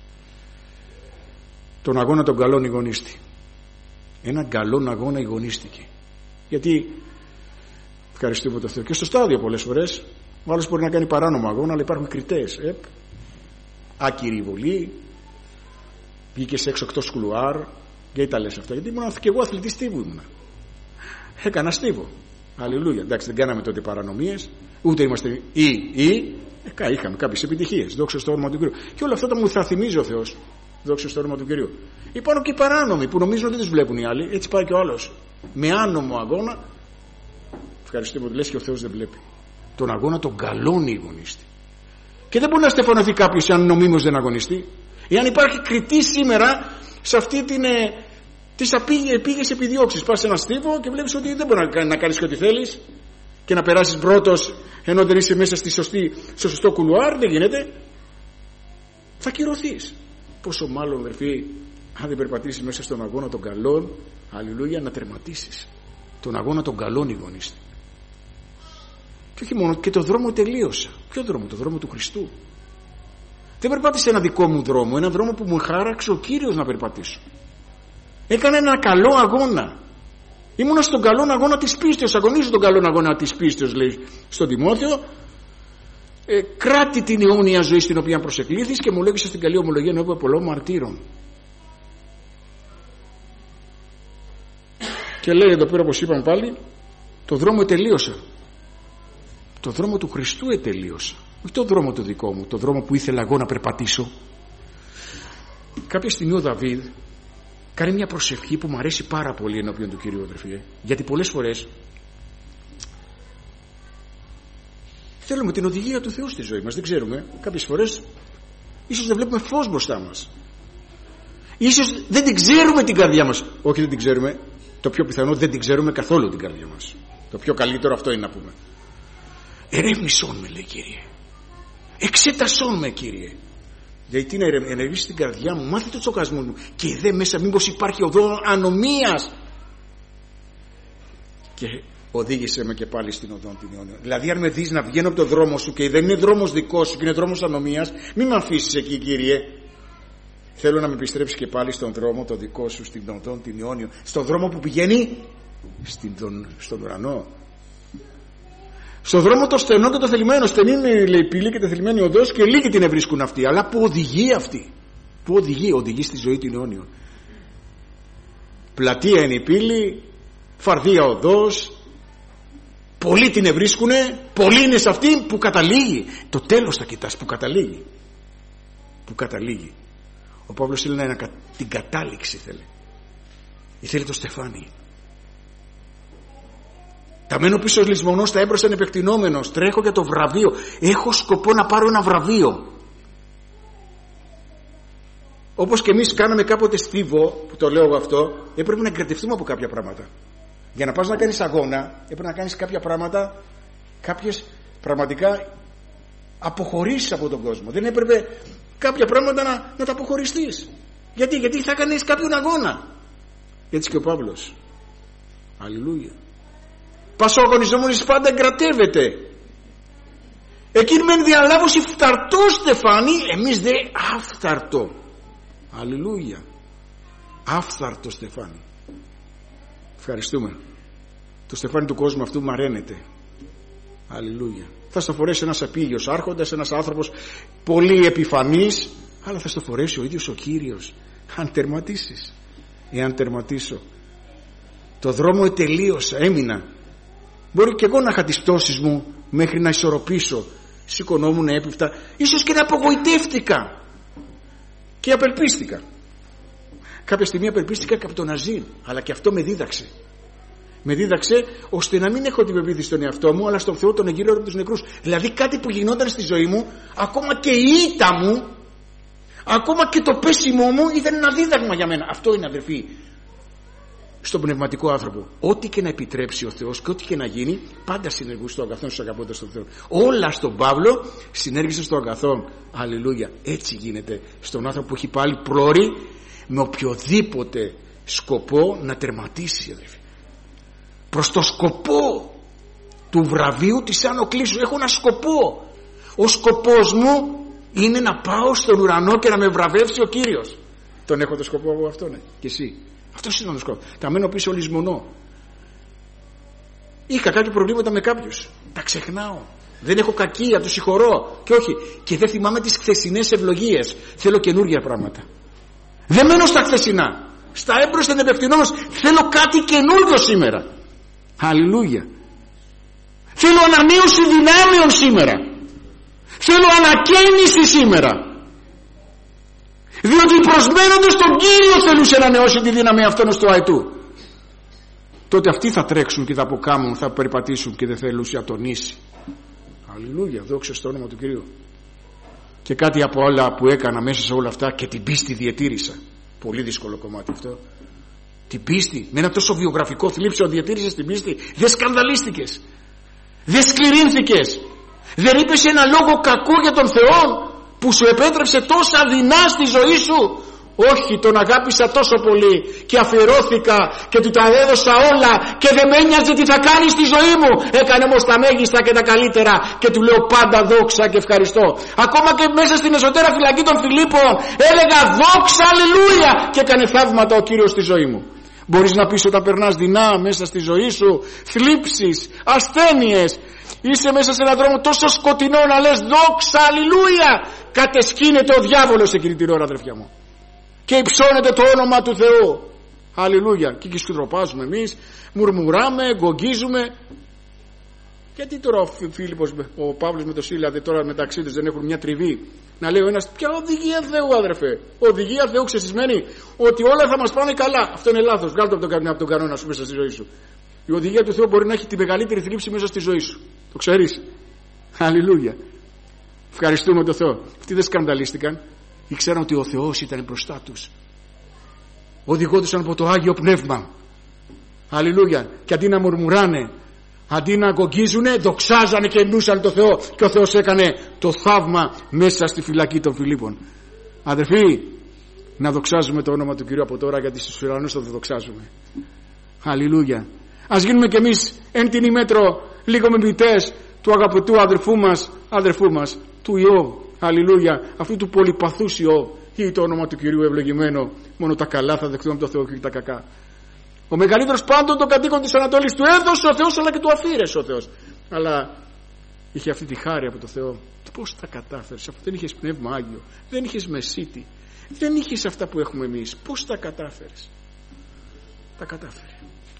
Τον αγώνα των καλών ηγονίστη. Έναν καλόν αγώνα ηγονίστηκε. Γιατί ευχαριστούμε τον Θεό. Και στο στάδιο πολλές φορές ο άλλος μπορεί να κάνει παράνομο αγώνα, αλλά υπάρχουν κριτές. Άκυρη βολή, βγήκε έξω εκτός κουλουάρ. Γιατί τα λες αυτά? Γιατί ήμουν και εγώ αθλητής στίβου ήμουνα. Έκανα στίβο. Αλληλούια. Εντάξει, δεν κάναμε τότε παρανομίες, ούτε είμαστε είχαμε κάποιες επιτυχίες. Δόξα στο όνομα του Κυρίου. Και όλα αυτά τα μου θα θυμίζει ο Θεός. Δόξα στο όνομα του Κυρίου. Υπάρχουν και οι παράνομοι που νομίζουν ότι δεν τους βλέπουν οι άλλοι. Έτσι πάει και ο άλλος. Με άνομο αγώνα. Ευχαριστούμε που λες και ο Θεός δεν βλέπει. Τον αγώνα τον καλόν ηγονίστη. Και δεν μπορεί να στεφανωθεί κάποιος αν νομίμως δεν αγωνιστεί. Εάν υπάρχει κριτή σήμερα σε αυτή τις επίγειες επιδιώξεις, πας σε ένα στίβο και βλέπεις ότι δεν μπορεί να κάνεις και ό,τι θέλεις και να περάσεις πρώτος ενώ δεν είσαι μέσα στο σωστό κουλουάρ, δεν γίνεται. Θα κυρωθείς. Πόσο μάλλον, αδερφοί, αν δεν περπατήσεις μέσα στον αγώνα των καλών, αλληλούια, να τερματίσεις τον αγώνα των καλών ηγονίστη. Και όχι μόνο, και το δρόμο τελείωσα. Ποιο δρόμο? Το δρόμο του Χριστού. Δεν περπάτησε ένα δικό μου δρόμο, ένα δρόμο που μου χάραξε ο Κύριος να περπατήσω. Έκανα ένα καλό αγώνα. Ήμουνα στον καλό αγώνα της πίστεως. Αγωνίζω τον καλό αγώνα της πίστεως, λέει στον Τιμόθεο. Κράτη την αιώνια ζωή στην οποία προσεκλήθης και μου λέγησε στην καλή ομολογία ενώπιον πολλών μαρτύρων. Και λέει εδώ πέρα, όπως είπαμε πάλι, το δρόμο ετελείωσα. Το δρόμο του Χριστού ετελείωσα. Όχι το δρόμο το δικό μου, το δρόμο που ήθελα εγώ να περπατήσω. Κάποια στιγμή ο Δαβίδ κάνει μια προσευχή που μου αρέσει πάρα πολύ ενώπιον του Κυρίου, αδερφοί, γιατί πολλές φορές θέλουμε την οδηγία του Θεού στη ζωή μας, δεν ξέρουμε, κάποιες φορές ίσως δεν βλέπουμε φως μπροστά μας, ίσως δεν την ξέρουμε την καρδιά μας. Όχι, δεν την ξέρουμε, το πιο πιθανό δεν την ξέρουμε καθόλου την καρδιά μας. Το πιο καλύτερο αυτό είναι να πούμε. Ερεύνησόν με, λέει, Κύριε, εξέτασόν με, Κύριε. Γιατί να ενεργήσει την καρδιά μου, μάθε το τσοκασμό μου και δε μέσα μήπως υπάρχει οδό ανομίας, και οδήγησε με και πάλι στην οδόν την αιώνια. Δηλαδή αν με δεις να βγαίνω από το δρόμο σου και δεν είναι δρόμος δικός σου και είναι δρόμος ανομίας, μην με αφήσεις εκεί, Κύριε. Θέλω να με επιστρέψει και πάλι στον δρόμο το δικό σου, στην οδόν την αιώνιο, στον δρόμο που πηγαίνει στον ουρανό, στον δρόμο το στενό και το θελημένο. Στενή είναι, λέει, πύλη και τεθελημένη οδός και λίγοι την ευρίσκουν αυτή, αλλά που οδηγεί αυτή, που οδηγεί στη ζωή την αιώνιο. Πλατεία είναι η πύλη, φαρδία οδός, πολλοί την ευρίσκουνε, πολλοί είναι σε αυτή που καταλήγει. Το τέλος θα κοιτάς, που καταλήγει. Ο Παύλος θέλει την κατάληξη, θέλει το στεφάνι. Τα μένω πίσω λησμονός, τα έμπροσθεν επεκτηνόμενος, τρέχω για το βραβείο, έχω σκοπό να πάρω ένα βραβείο. Όπως και εμείς κάναμε κάποτε στίβο, που το λέω αυτό, έπρεπε να εγκρατευτούμε από κάποια πράγματα. Για να πας να κάνεις αγώνα, έπρεπε να κάνεις κάποια πράγματα, κάποιες πραγματικά αποχωρήσεις από τον κόσμο. Δεν έπρεπε κάποια πράγματα να τα αποχωριστείς. Γιατί θα κάνεις κάποιον αγώνα. Έτσι και ο Παύλος. Αλληλούια. Πασό αγωνιζόμενος πάντα εγκρατεύεται. Εκείνοι μεν διαλάβωση φθαρτό στεφάνι, εμείς δε άφθαρτο. Αλληλούια. Άφθαρτο στεφάνι. Ευχαριστούμε. Το στεφάνι του κόσμου αυτού μαραίνεται. Αλληλούια. Θα στο φορέσει ένας απίγειος άρχοντας, ένας άνθρωπος πολύ επιφανής, αλλά θα στο φορέσει ο ίδιος ο Κύριος, αν τερματίσεις. Εάν τερματίσω, το δρόμο ετελείωσα, έμεινα. Μπορεί και εγώ να είχα τις πτώσεις μου μέχρι να ισορροπήσω. Σηκωνόμουν έπιφτα, ίσως και να απογοητεύτηκα και απελπίστηκα. Κάποια στιγμή απελπίστηκα και από τον Αζίν, αλλά και αυτό με δίδαξε. Με δίδαξε ώστε να μην έχω την πεποίθηση στον εαυτό μου, αλλά στον Θεό τον εγγύλω από τους νεκρούς. Δηλαδή κάτι που γινόταν στη ζωή μου, ακόμα και η ήττα μου, ακόμα και το πέσιμό μου ήταν ένα δίδαγμα για μένα. Αυτό είναι, αδερφοί, στον πνευματικό άνθρωπο. Ό,τι και να επιτρέψει ο Θεός και ό,τι και να γίνει, πάντα συνεργούσε στο αγαθόν στους αγαπώντας τον Θεό. Όλα στον Παύλο συνέργησε στο αγαθόν. Αλληλούια. Έτσι γίνεται στον άνθρωπο που έχει πάλι πρόρη με οποιοδήποτε σκοπό να τερματίσει, αδερφοί. Προς το σκοπό του βραβείου της άνω κλήσεως. Έχω ένα σκοπό. Ο σκοπός μου είναι να πάω στον ουρανό και να με βραβεύσει ο Κύριος. Τον έχω το σκοπό εγώ αυτό, ναι. Και εσύ. Αυτός είναι ο σκοπός. Τα μένω πίσω λησμονώ. Είχα κάποια προβλήματα με κάποιους. Τα ξεχνάω. Δεν έχω κακία, τους συγχωρώ. Και όχι. Και δεν θυμάμαι τις χθεσινές ευλογίες. Θέλω καινούργια πράγματα. Δεν μένω στα χθεσινά. Στα έμπροσθεν επεκτηνόμενος. Θέλω κάτι καινούργιο σήμερα. Αλληλούια. Θέλω ανανέωση δυνάμεων σήμερα. Θέλω ανακαίνιση σήμερα. Διότι οι προσμένοντες τον Κύριο θελούσε να ανανεώσει τη δύναμη αυτόν στο αετού. Τότε αυτοί θα τρέξουν και θα αποκάμουν, θα περιπατήσουν και δεν θελούσε να τονίσει. Αλληλούια, δόξα στο όνομα του Κυρίου. Και κάτι από όλα που έκανα μέσα σε όλα αυτά, και την πίστη διατήρησα. Πολύ δύσκολο κομμάτι αυτό. Την πίστη, με ένα τόσο βιογραφικό θλίψιο διατήρησες την πίστη. Δεν σκανδαλίστηκες, δεν σκληρύνθηκες, δεν είπες ένα λόγο κακό για τον Θεό που σου επέτρεψε τόσα δεινά στη ζωή σου. Όχι, τον αγάπησα τόσο πολύ και αφιερώθηκα και του τα έδωσα όλα και δεν με ένοιαζε τι θα κάνει στη ζωή μου. Έκανε όμως τα μέγιστα και τα καλύτερα και του λέω πάντα δόξα και ευχαριστώ. Ακόμα και μέσα στην εσωτέρα φυλακή των Φιλίππων έλεγα δόξα, αλληλούια, και έκανε θαύματα ο Κύριος στη ζωή μου. Μπορείς να πεις όταν περνάς δεινά μέσα στη ζωή σου, θλίψεις, ασθένειες, είσαι μέσα σε έναν δρόμο τόσο σκοτεινό, να λες δόξα, αλληλούια, κατεσχύνεται ο διάβολος εκείνη την ώρα, αδερφιά μου, και υψώνεται το όνομα του Θεού. Αλληλούια. Και σκουτροπάζουμε εμείς, μουρμουράμε, γκογγίζουμε. Γιατί τώρα ο Παύλος με το Σίλα τώρα μεταξύ τους δεν έχουν μια τριβή? Να λέει ο ένας, ποια οδηγία Θεού, αδερφέ? Οδηγία Θεού ξεσυσμένη ότι όλα θα μας πάνε καλά. Αυτό είναι λάθος. Βγάλτε από τον κανόνα σου μέσα στη ζωή σου. Η οδηγία του Θεού μπορεί να έχει τη μεγαλύτερη θλίψη μέσα στη ζωή σου. Το ξέρεις? Αλληλούια. Ευχαριστούμε τον Θεό. Αυτοί δεν σκανδαλίστηκαν. Ήξεραν ότι ο Θεός ήταν μπροστά τους. Οδηγόντουσαν από το Άγιο Πνεύμα. Αλληλούια. Και αντί να μουρμουράνε, αντί να αγγογίζουνε, δοξάζανε και εννούσαν το Θεό. Και ο Θεός έκανε το θαύμα μέσα στη φυλακή των Φιλίππων. Αδερφοί, να δοξάζουμε το όνομα του Κυρίου από τώρα, γιατί στους ουρανούς θα το δοξάζουμε. Αλληλούια. Ας γίνουμε κι εμείς εν την ημέτρο λίγο μιμητές του αγαπητού αδερφού μας, του Ιώβ. Αλληλούια. Αυτού του πολυπαθούς Ιώβ. Ή το όνομα του Κυρίου ευλογημένο. Μόνο τα καλά θα δεχτούν από το Θεό και τα κακά. Ο μεγαλύτερος πάντων των κατοίκων της Ανατολής, του έδωσε ο Θεός αλλά και του αφήρεσε ο Θεός. Αλλά είχε αυτή τη χάρη από το Θεό. Πώς τα κατάφερες? Αφού δεν είχες πνεύμα Άγιο, δεν είχες μεσίτη, δεν είχες αυτά που έχουμε εμείς. Πώς τα κατάφερες? Τα κατάφερε.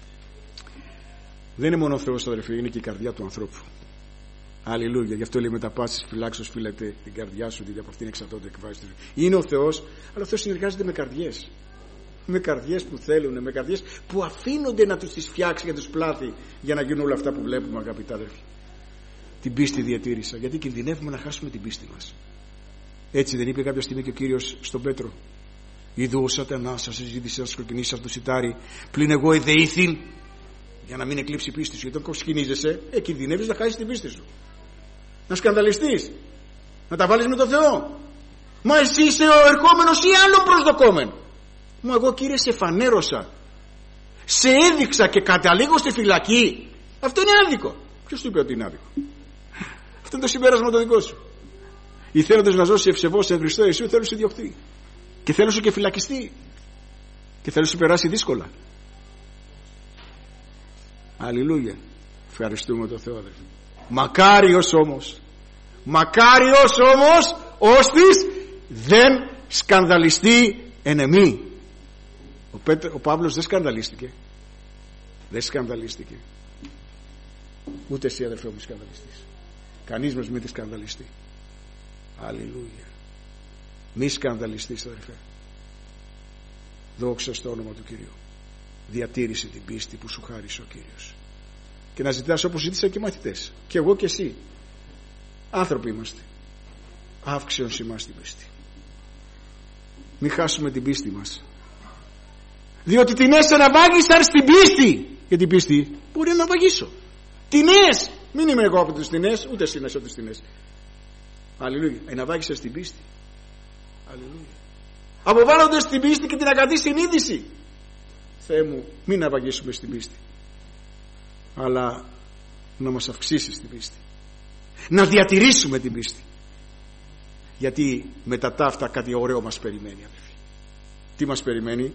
Δεν είναι μόνο ο Θεός, αδερφοί, είναι και η καρδιά του ανθρώπου. Αλληλούια. Γι' αυτό λέει: με τα πάσης φυλάξεως φύλατε την καρδιά σου, γιατί από αυτήν εξαρτώνται εκβάσεις της ζωής. Είναι ο Θεός, αλλά ο Θεός συνεργάζεται με καρδιές. Με καρδιές που θέλουν, με καρδιές που αφήνονται να τους τις φτιάξει για τους πλάθη, για να γίνουν όλα αυτά που βλέπουμε, αγαπητά αδερφοί. Την πίστη διατήρησα, γιατί κινδυνεύουμε να χάσουμε την πίστη μας. Έτσι δεν είπε κάποια στιγμή και ο Κύριος στον Πέτρο: «Ιδού ο Σατανάς σας ζήτησε να σκοτεινήσει αυτό το σιτάρι, πλην εγώ εδεήθην», για να μην εκλείψει η πίστη σου. Γιατί όταν σκηνίζεσαι, κινδυνεύεις να χάσεις την πίστη σου. Να σκανδαλιστείς, να τα βάλεις με το Θεό. Μα εσύ είσαι ο ερχόμενος ή άλλον προσδοκόμενο? Μα εγώ, Κύριε, σε φανέρωσα, σε έδειξα και καταλήγω στη φυλακή. Αυτό είναι άδικο. Ποιος του είπε ότι είναι άδικο? Αυτό είναι το συμπέρασμα το δικό σου. Ή θέλοντας να ζώσει ευσεβώς σε Χριστό Ιησού, θέλω σε διωχτεί. Και θέλω σου και φυλακιστεί. Και θέλω σου περάσει δύσκολα. Αλληλούια. Ευχαριστούμε τον Θεό, αδερφοί. Μακάριος όμως ώστις δεν σκανδαλιστεί εν εμεί. Ο Παύλος δεν σκανδαλίστηκε. Ούτε εσύ, αδερφέ μου, σκανδαλιστείς. Κανείς μας μην σκανδαλιστεί. Αλληλούια. Μη σκανδαλιστείς, αδερφέ. Δόξα στο όνομα του Κυρίου. Διατήρησε την πίστη που σου χάρισε ο Κύριος. Και να ζητάς όπως ζήτησαν και οι μαθητές. Και εγώ και εσύ. Άνθρωποι είμαστε. Αύξεως ημάς την πίστη. Μην χάσουμε την πίστη μας. Διότι τινές αναβάγισαν στην πίστη. Για την πίστη μπορεί να αναβαγίσω. Τινές. Μην είμαι εγώ από τους τινές, ούτε εσύ από τους τινές. Αλληλούια. Αναβάγισαν στην πίστη. Αλληλούια. Αποβάλλοντας την πίστη και την αγαθή συνείδηση. Θεέ μου, μην αναβαγίσουμε στην πίστη, αλλά να μας αυξήσεις την πίστη, να διατηρήσουμε την πίστη, γιατί μετά τα αυτά κάτι ωραίο μας περιμένει, αδελφοί. Τι μας περιμένει?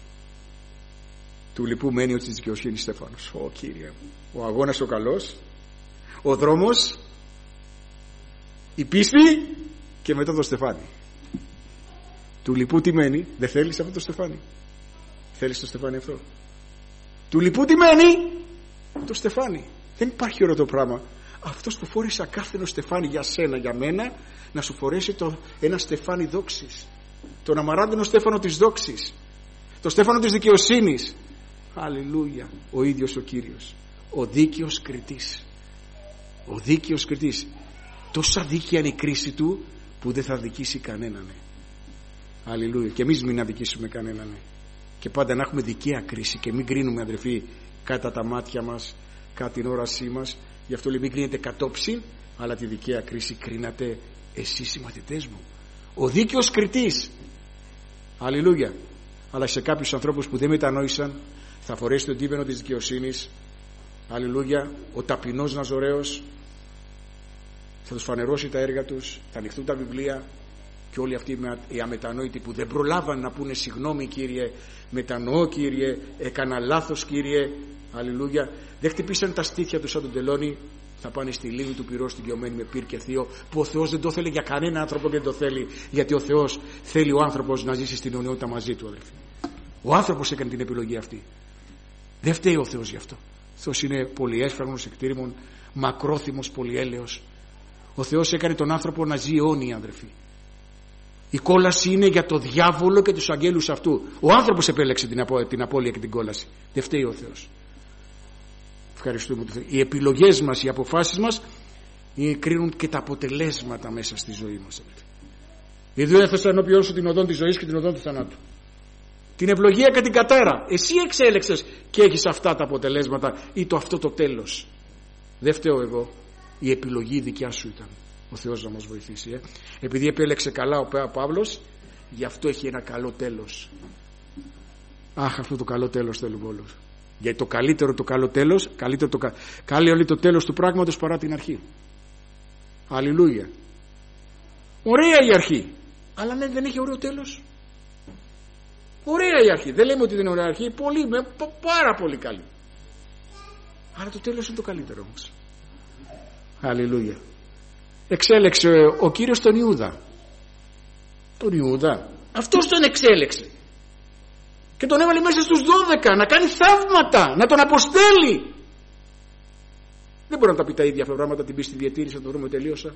Του λοιπού μένει ο της δικαιοσύνης Στέφανος. Ω Κύριε μου, ο αγώνας ο καλός, ο δρόμος, η πίστη και μετά το στεφάνι. Του λοιπού τι μένει? Δεν θέλεις αυτό το στεφάνι? Θέλεις το στεφάνι αυτό? Του λοιπού τι μένει? Το στεφάνι. Δεν υπάρχει ωραίο το πράγμα. Αυτός που φόρεσε ακάθενο στεφάνι για σένα, για μένα, να σου φορέσει ένα στεφάνι δόξης, τον αμαράντινο στέφανο της δόξης, το στέφανο της δικαιοσύνης. Αλληλούια. Ο ίδιος ο Κύριος, ο δίκαιος κριτής, ο δίκαιος κριτής. Τόσα δίκαια είναι η κρίση του που δεν θα δικήσει κανέναν. Αλληλούια. Και εμείς μην αδικήσουμε κανέναν. Και πάντα να έχουμε δικαία κρίση και μην κρίνουμε, αδερφοί, κατά τα μάτια μας, κατά την όρασή μας. Γι' αυτό λέει: μην κρίνετε κατόψιν, αλλά τη δικαία κρίση κρίνατε εσείς οι μαθητές μου. Ο δίκαιος κριτής. Αλληλούια. Αλλά σε κάποιους ανθρώπους που δεν μετανόησαν, θα φορέσει τον κείμενο της δικαιοσύνης. Αλληλούια. Ο ταπεινός Ναζωραίος θα τους φανερώσει τα έργα τους, θα ανοιχτούν τα βιβλία. Και όλοι αυτοί οι αμετανόητοι που δεν προλάβαν να πούνε συγγνώμη, Κύριε, μετανοώ, Κύριε, έκανα λάθος, Κύριε, αλληλούια, δεν χτυπήσαν τα στήθια τους σαν τον τελώνη, θα πάνε στη λίμνη του πυρός δικαιωμένοι με πυρ και θείο, που ο Θεός δεν το θέλει για κανένα άνθρωπο και δεν το θέλει, γιατί ο Θεός θέλει ο άνθρωπος να ζήσει στην αιωνιότητα μαζί του, αδελφοί. Ο άνθρωπος έκανε την επιλογή αυτή. Δεν φταίει ο Θεός γι' αυτό. Θεός είναι πολυέσφραγμος, εκτήρημον, μακρόθυμος, πολυέλεος. Ο Θεός έκανε τον άνθρωπο να ζει αιώνια, αδερφοί. Η κόλαση είναι για το διάβολο και τους αγγέλους αυτού. Ο άνθρωπος επέλεξε την απώλεια και την κόλαση. Δεν φταίει ο Θεός. Ευχαριστούμε τον Θεό. Οι επιλογές μας, οι αποφάσεις μας κρίνουν και τα αποτελέσματα μέσα στη ζωή μας. Οι δύο έθεσαν ενώπιον σου την οδόν της ζωής και την οδόν του θανάτου. Την ευλογία και την κατάρα. Εσύ εξέλεξες και έχεις αυτά τα αποτελέσματα ή αυτό το τέλος. Δεν φταίω εγώ. Η επιλογή δικιά σου ήταν. Ο Θεός να μας βοηθήσει. Επειδή επέλεξε καλά ο Παύλος, γι' αυτό έχει ένα καλό τέλος. Αχ, αυτό το καλό τέλος θέλουμε όλους. Γιατί το καλύτερο το καλό τέλος, καλύτερο το τέλος του πράγματος παρά την αρχή. Αλληλούια. Ωραία η αρχή, αλλά ναι, δεν έχει ωραίο τέλος. Ωραία η αρχή, δεν λέμε ότι δεν είναι ωραία αρχή, πάρα πολύ καλή. Άρα το τέλος είναι το καλύτερο όμως. Αλληλούια. Εξέλεξε ο Κύριος τον Ιούδα. Τον Ιούδα, αυτός τον εξέλεξε και τον έβαλε μέσα στους 12 να κάνει θαύματα, να τον αποστέλει. Δεν μπορεί να τα πει τα ίδια αυτά πράγματα, την πίστη διατήρησε, να το βρούμε τελείωσα.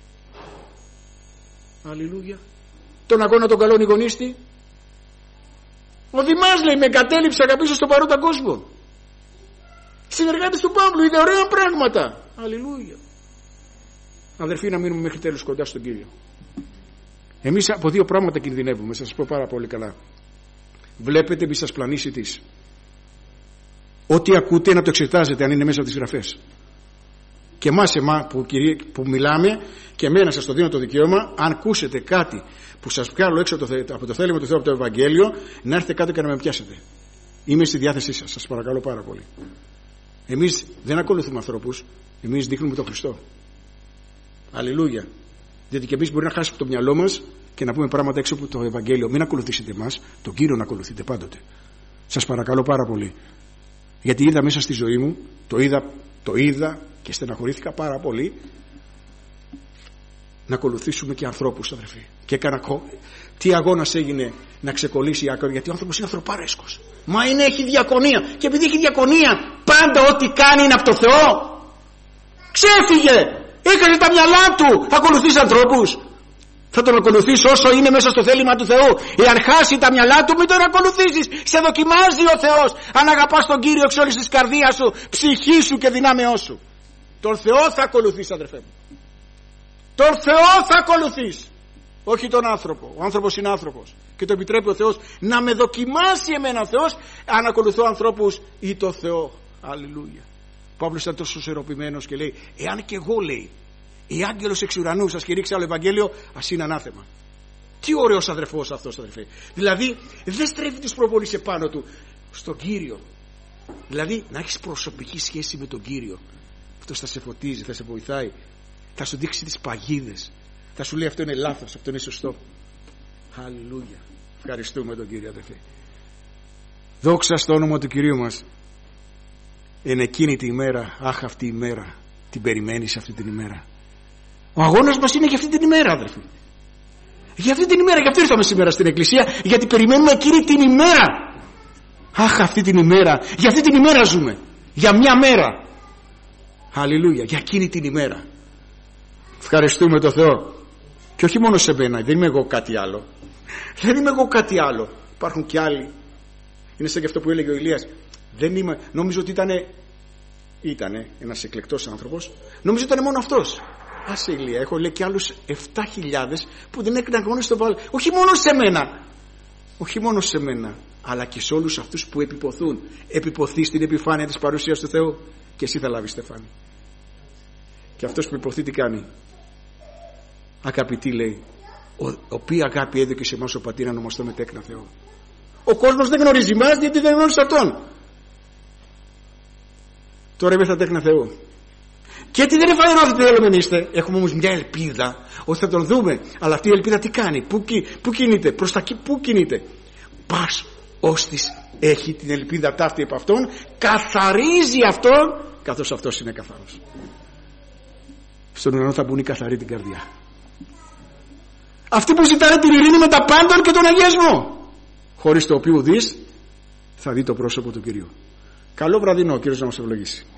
Αλληλούια. Τον αγώνα τον καλόν ηγονίστη. Ο Δημάς λέει, με εγκατέλειψε αγαπήσω στον παρόντα κόσμο. Συνεργάτες του Παύλου, είδε ωραία πράγματα. Αλληλούια. Αδερφοί, να μείνουμε μέχρι τέλους κοντά στον Κύριο. Εμείς από δύο πράγματα κινδυνεύουμε, σας πω πάρα πολύ καλά. Βλέπετε, μη σας πλανήσει τις. Ό,τι ακούτε να το εξετάζετε αν είναι μέσα από τις γραφές. Και εμάς που μιλάμε, και εμένα σας το δίνω το δικαίωμα, αν ακούσετε κάτι που σας βγάλω έξω από το θέλημα του Θεού, από το Ευαγγέλιο, να έρθετε κάτω και να με πιάσετε. Είμαι στη διάθεσή σας, σας παρακαλώ πάρα πολύ. Εμείς δεν ακολουθούμε ανθρώπους, εμείς δείχνουμε τον Χριστό. Αλληλούια. Διότι και εμείς μπορεί να χάσουμε το μυαλό μας και να πούμε πράγματα έξω από το Ευαγγέλιο. Μην ακολουθήσετε εμάς, τον Κύριο να ακολουθείτε πάντοτε. Σας παρακαλώ πάρα πολύ. Γιατί είδα μέσα στη ζωή μου, το είδα και στεναχωρήθηκα πάρα πολύ, να ακολουθήσουμε και ανθρώπους, αδερφοί. Και τι αγώνας έγινε να ξεκολλήσει η άκρη, γιατί ο άνθρωπος είναι ανθρωπάρεσκος. Μα έχει διακονία. Και επειδή έχει διακονία, πάντα ό,τι κάνει είναι από το Θεό. Ξέφυγε. Έχασε τα μυαλά του. Ακολουθείς ανθρώπους. Θα τον ακολουθείς όσο είναι μέσα στο θέλημα του Θεού. Εάν χάσει τα μυαλά του, μην τον ακολουθήσεις. Σε δοκιμάζει ο Θεός. Αν αγαπάς τον Κύριο εξ όλης της καρδίας σου, ψυχή σου και δυνάμεώς σου. Τον Θεό θα ακολουθείς, αδερφέ μου. Τον Θεό θα ακολουθείς. Όχι τον άνθρωπο. Ο άνθρωπος είναι άνθρωπος. Και το επιτρέπει ο Θεός να με δοκιμάσει εμένα ο Θεός, αν ακολουθώ ανθρώπους ή το Θεό. Αλληλούια. Ο Παύλος ήταν τόσο ισορροπημένος και λέει, εάν και εγώ, λέει, η άγγελος εξ ουρανού σας κηρύξει άλλο Ευαγγέλιο, ας είναι ανάθεμα. Τι ωραίος αδερφός αυτός, αδερφέ. Δηλαδή δεν στρέφει τις προβολές επάνω του, στον Κύριο. Δηλαδή να έχεις προσωπική σχέση με τον Κύριο. Αυτός θα σε φωτίζει, θα σε βοηθάει, θα σου δείξει τις παγίδες, θα σου λέει αυτό είναι λάθος, αυτό είναι σωστό. Αλληλούια. Ευχαριστούμε τον Κύριο, αδερφέ. Δόξα στο όνομα του Κυρίου μας. Εν εκείνη τη ημέρα, αχ, αυτή η ημέρα, την περιμένεις αυτή την ημέρα. Ο αγώνας μας είναι για αυτή την ημέρα, αδερφοί. Για αυτή την ημέρα, γι' αυτό ήρθαμε σήμερα στην εκκλησία, γιατί περιμένουμε εκείνη την ημέρα. Αχ, αυτή την ημέρα, για αυτή την ημέρα ζούμε. Για μια μέρα. Αλληλούια, για εκείνη την ημέρα. Ευχαριστούμε τον Θεό. Και όχι μόνο σε μένα, δεν είμαι εγώ κάτι άλλο. Δεν είμαι εγώ κάτι άλλο. Υπάρχουν και άλλοι. Είναι σαν και αυτό που έλεγε ο Ηλίας. Δεν είμαι, νόμιζω ότι ήτανε ένας εκλεκτός άνθρωπος. Νόμιζω ότι ήταν μόνο αυτός. Άσε Ηλία, έχω λέει και άλλους 7.000 που δεν έκαναν μόνο στο βάλ. Όχι μόνο σε μένα. Όχι μόνο σε μένα, αλλά και σε όλους αυτούς που επιποθούν. Επιποθεί στην επιφάνεια της παρουσίας του Θεού. Και εσύ θα λάβεις στεφάνι. Και αυτός που υποθεί τι κάνει? Αγαπητοί, λέει, οποία αγάπη έδωκε σε εμάς ο Πατήρ να ονομαστώ με τέκνα Θεό. Ο κόσμος δεν γνωρίζει εμάς, γιατί δεν γνώρισε αυτόν. Τώρα είμαι στα τέκνα Θεού. Και έτσι δεν είναι φανερό ότι θέλουμε είστε. Έχουμε όμως μια ελπίδα ότι θα τον δούμε. Αλλά αυτή η ελπίδα τι κάνει? Πού κινείται? Προς τα εκεί πού κινείται? Πας ώστις έχει την ελπίδα ταύτη από αυτόν, καθαρίζει αυτόν, καθώς αυτός είναι καθαρός. Στον ουρανό θα μπουν οι καθαροί την καρδιά. Αυτοί που ζητάνε την ειρήνη με τα πάντων και τον αγιασμό, χωρίς το οποίο δεις θα δει το πρόσωπο του Κυρίου. Καλό βραδινό, Κύριος να μας ευλογήσει.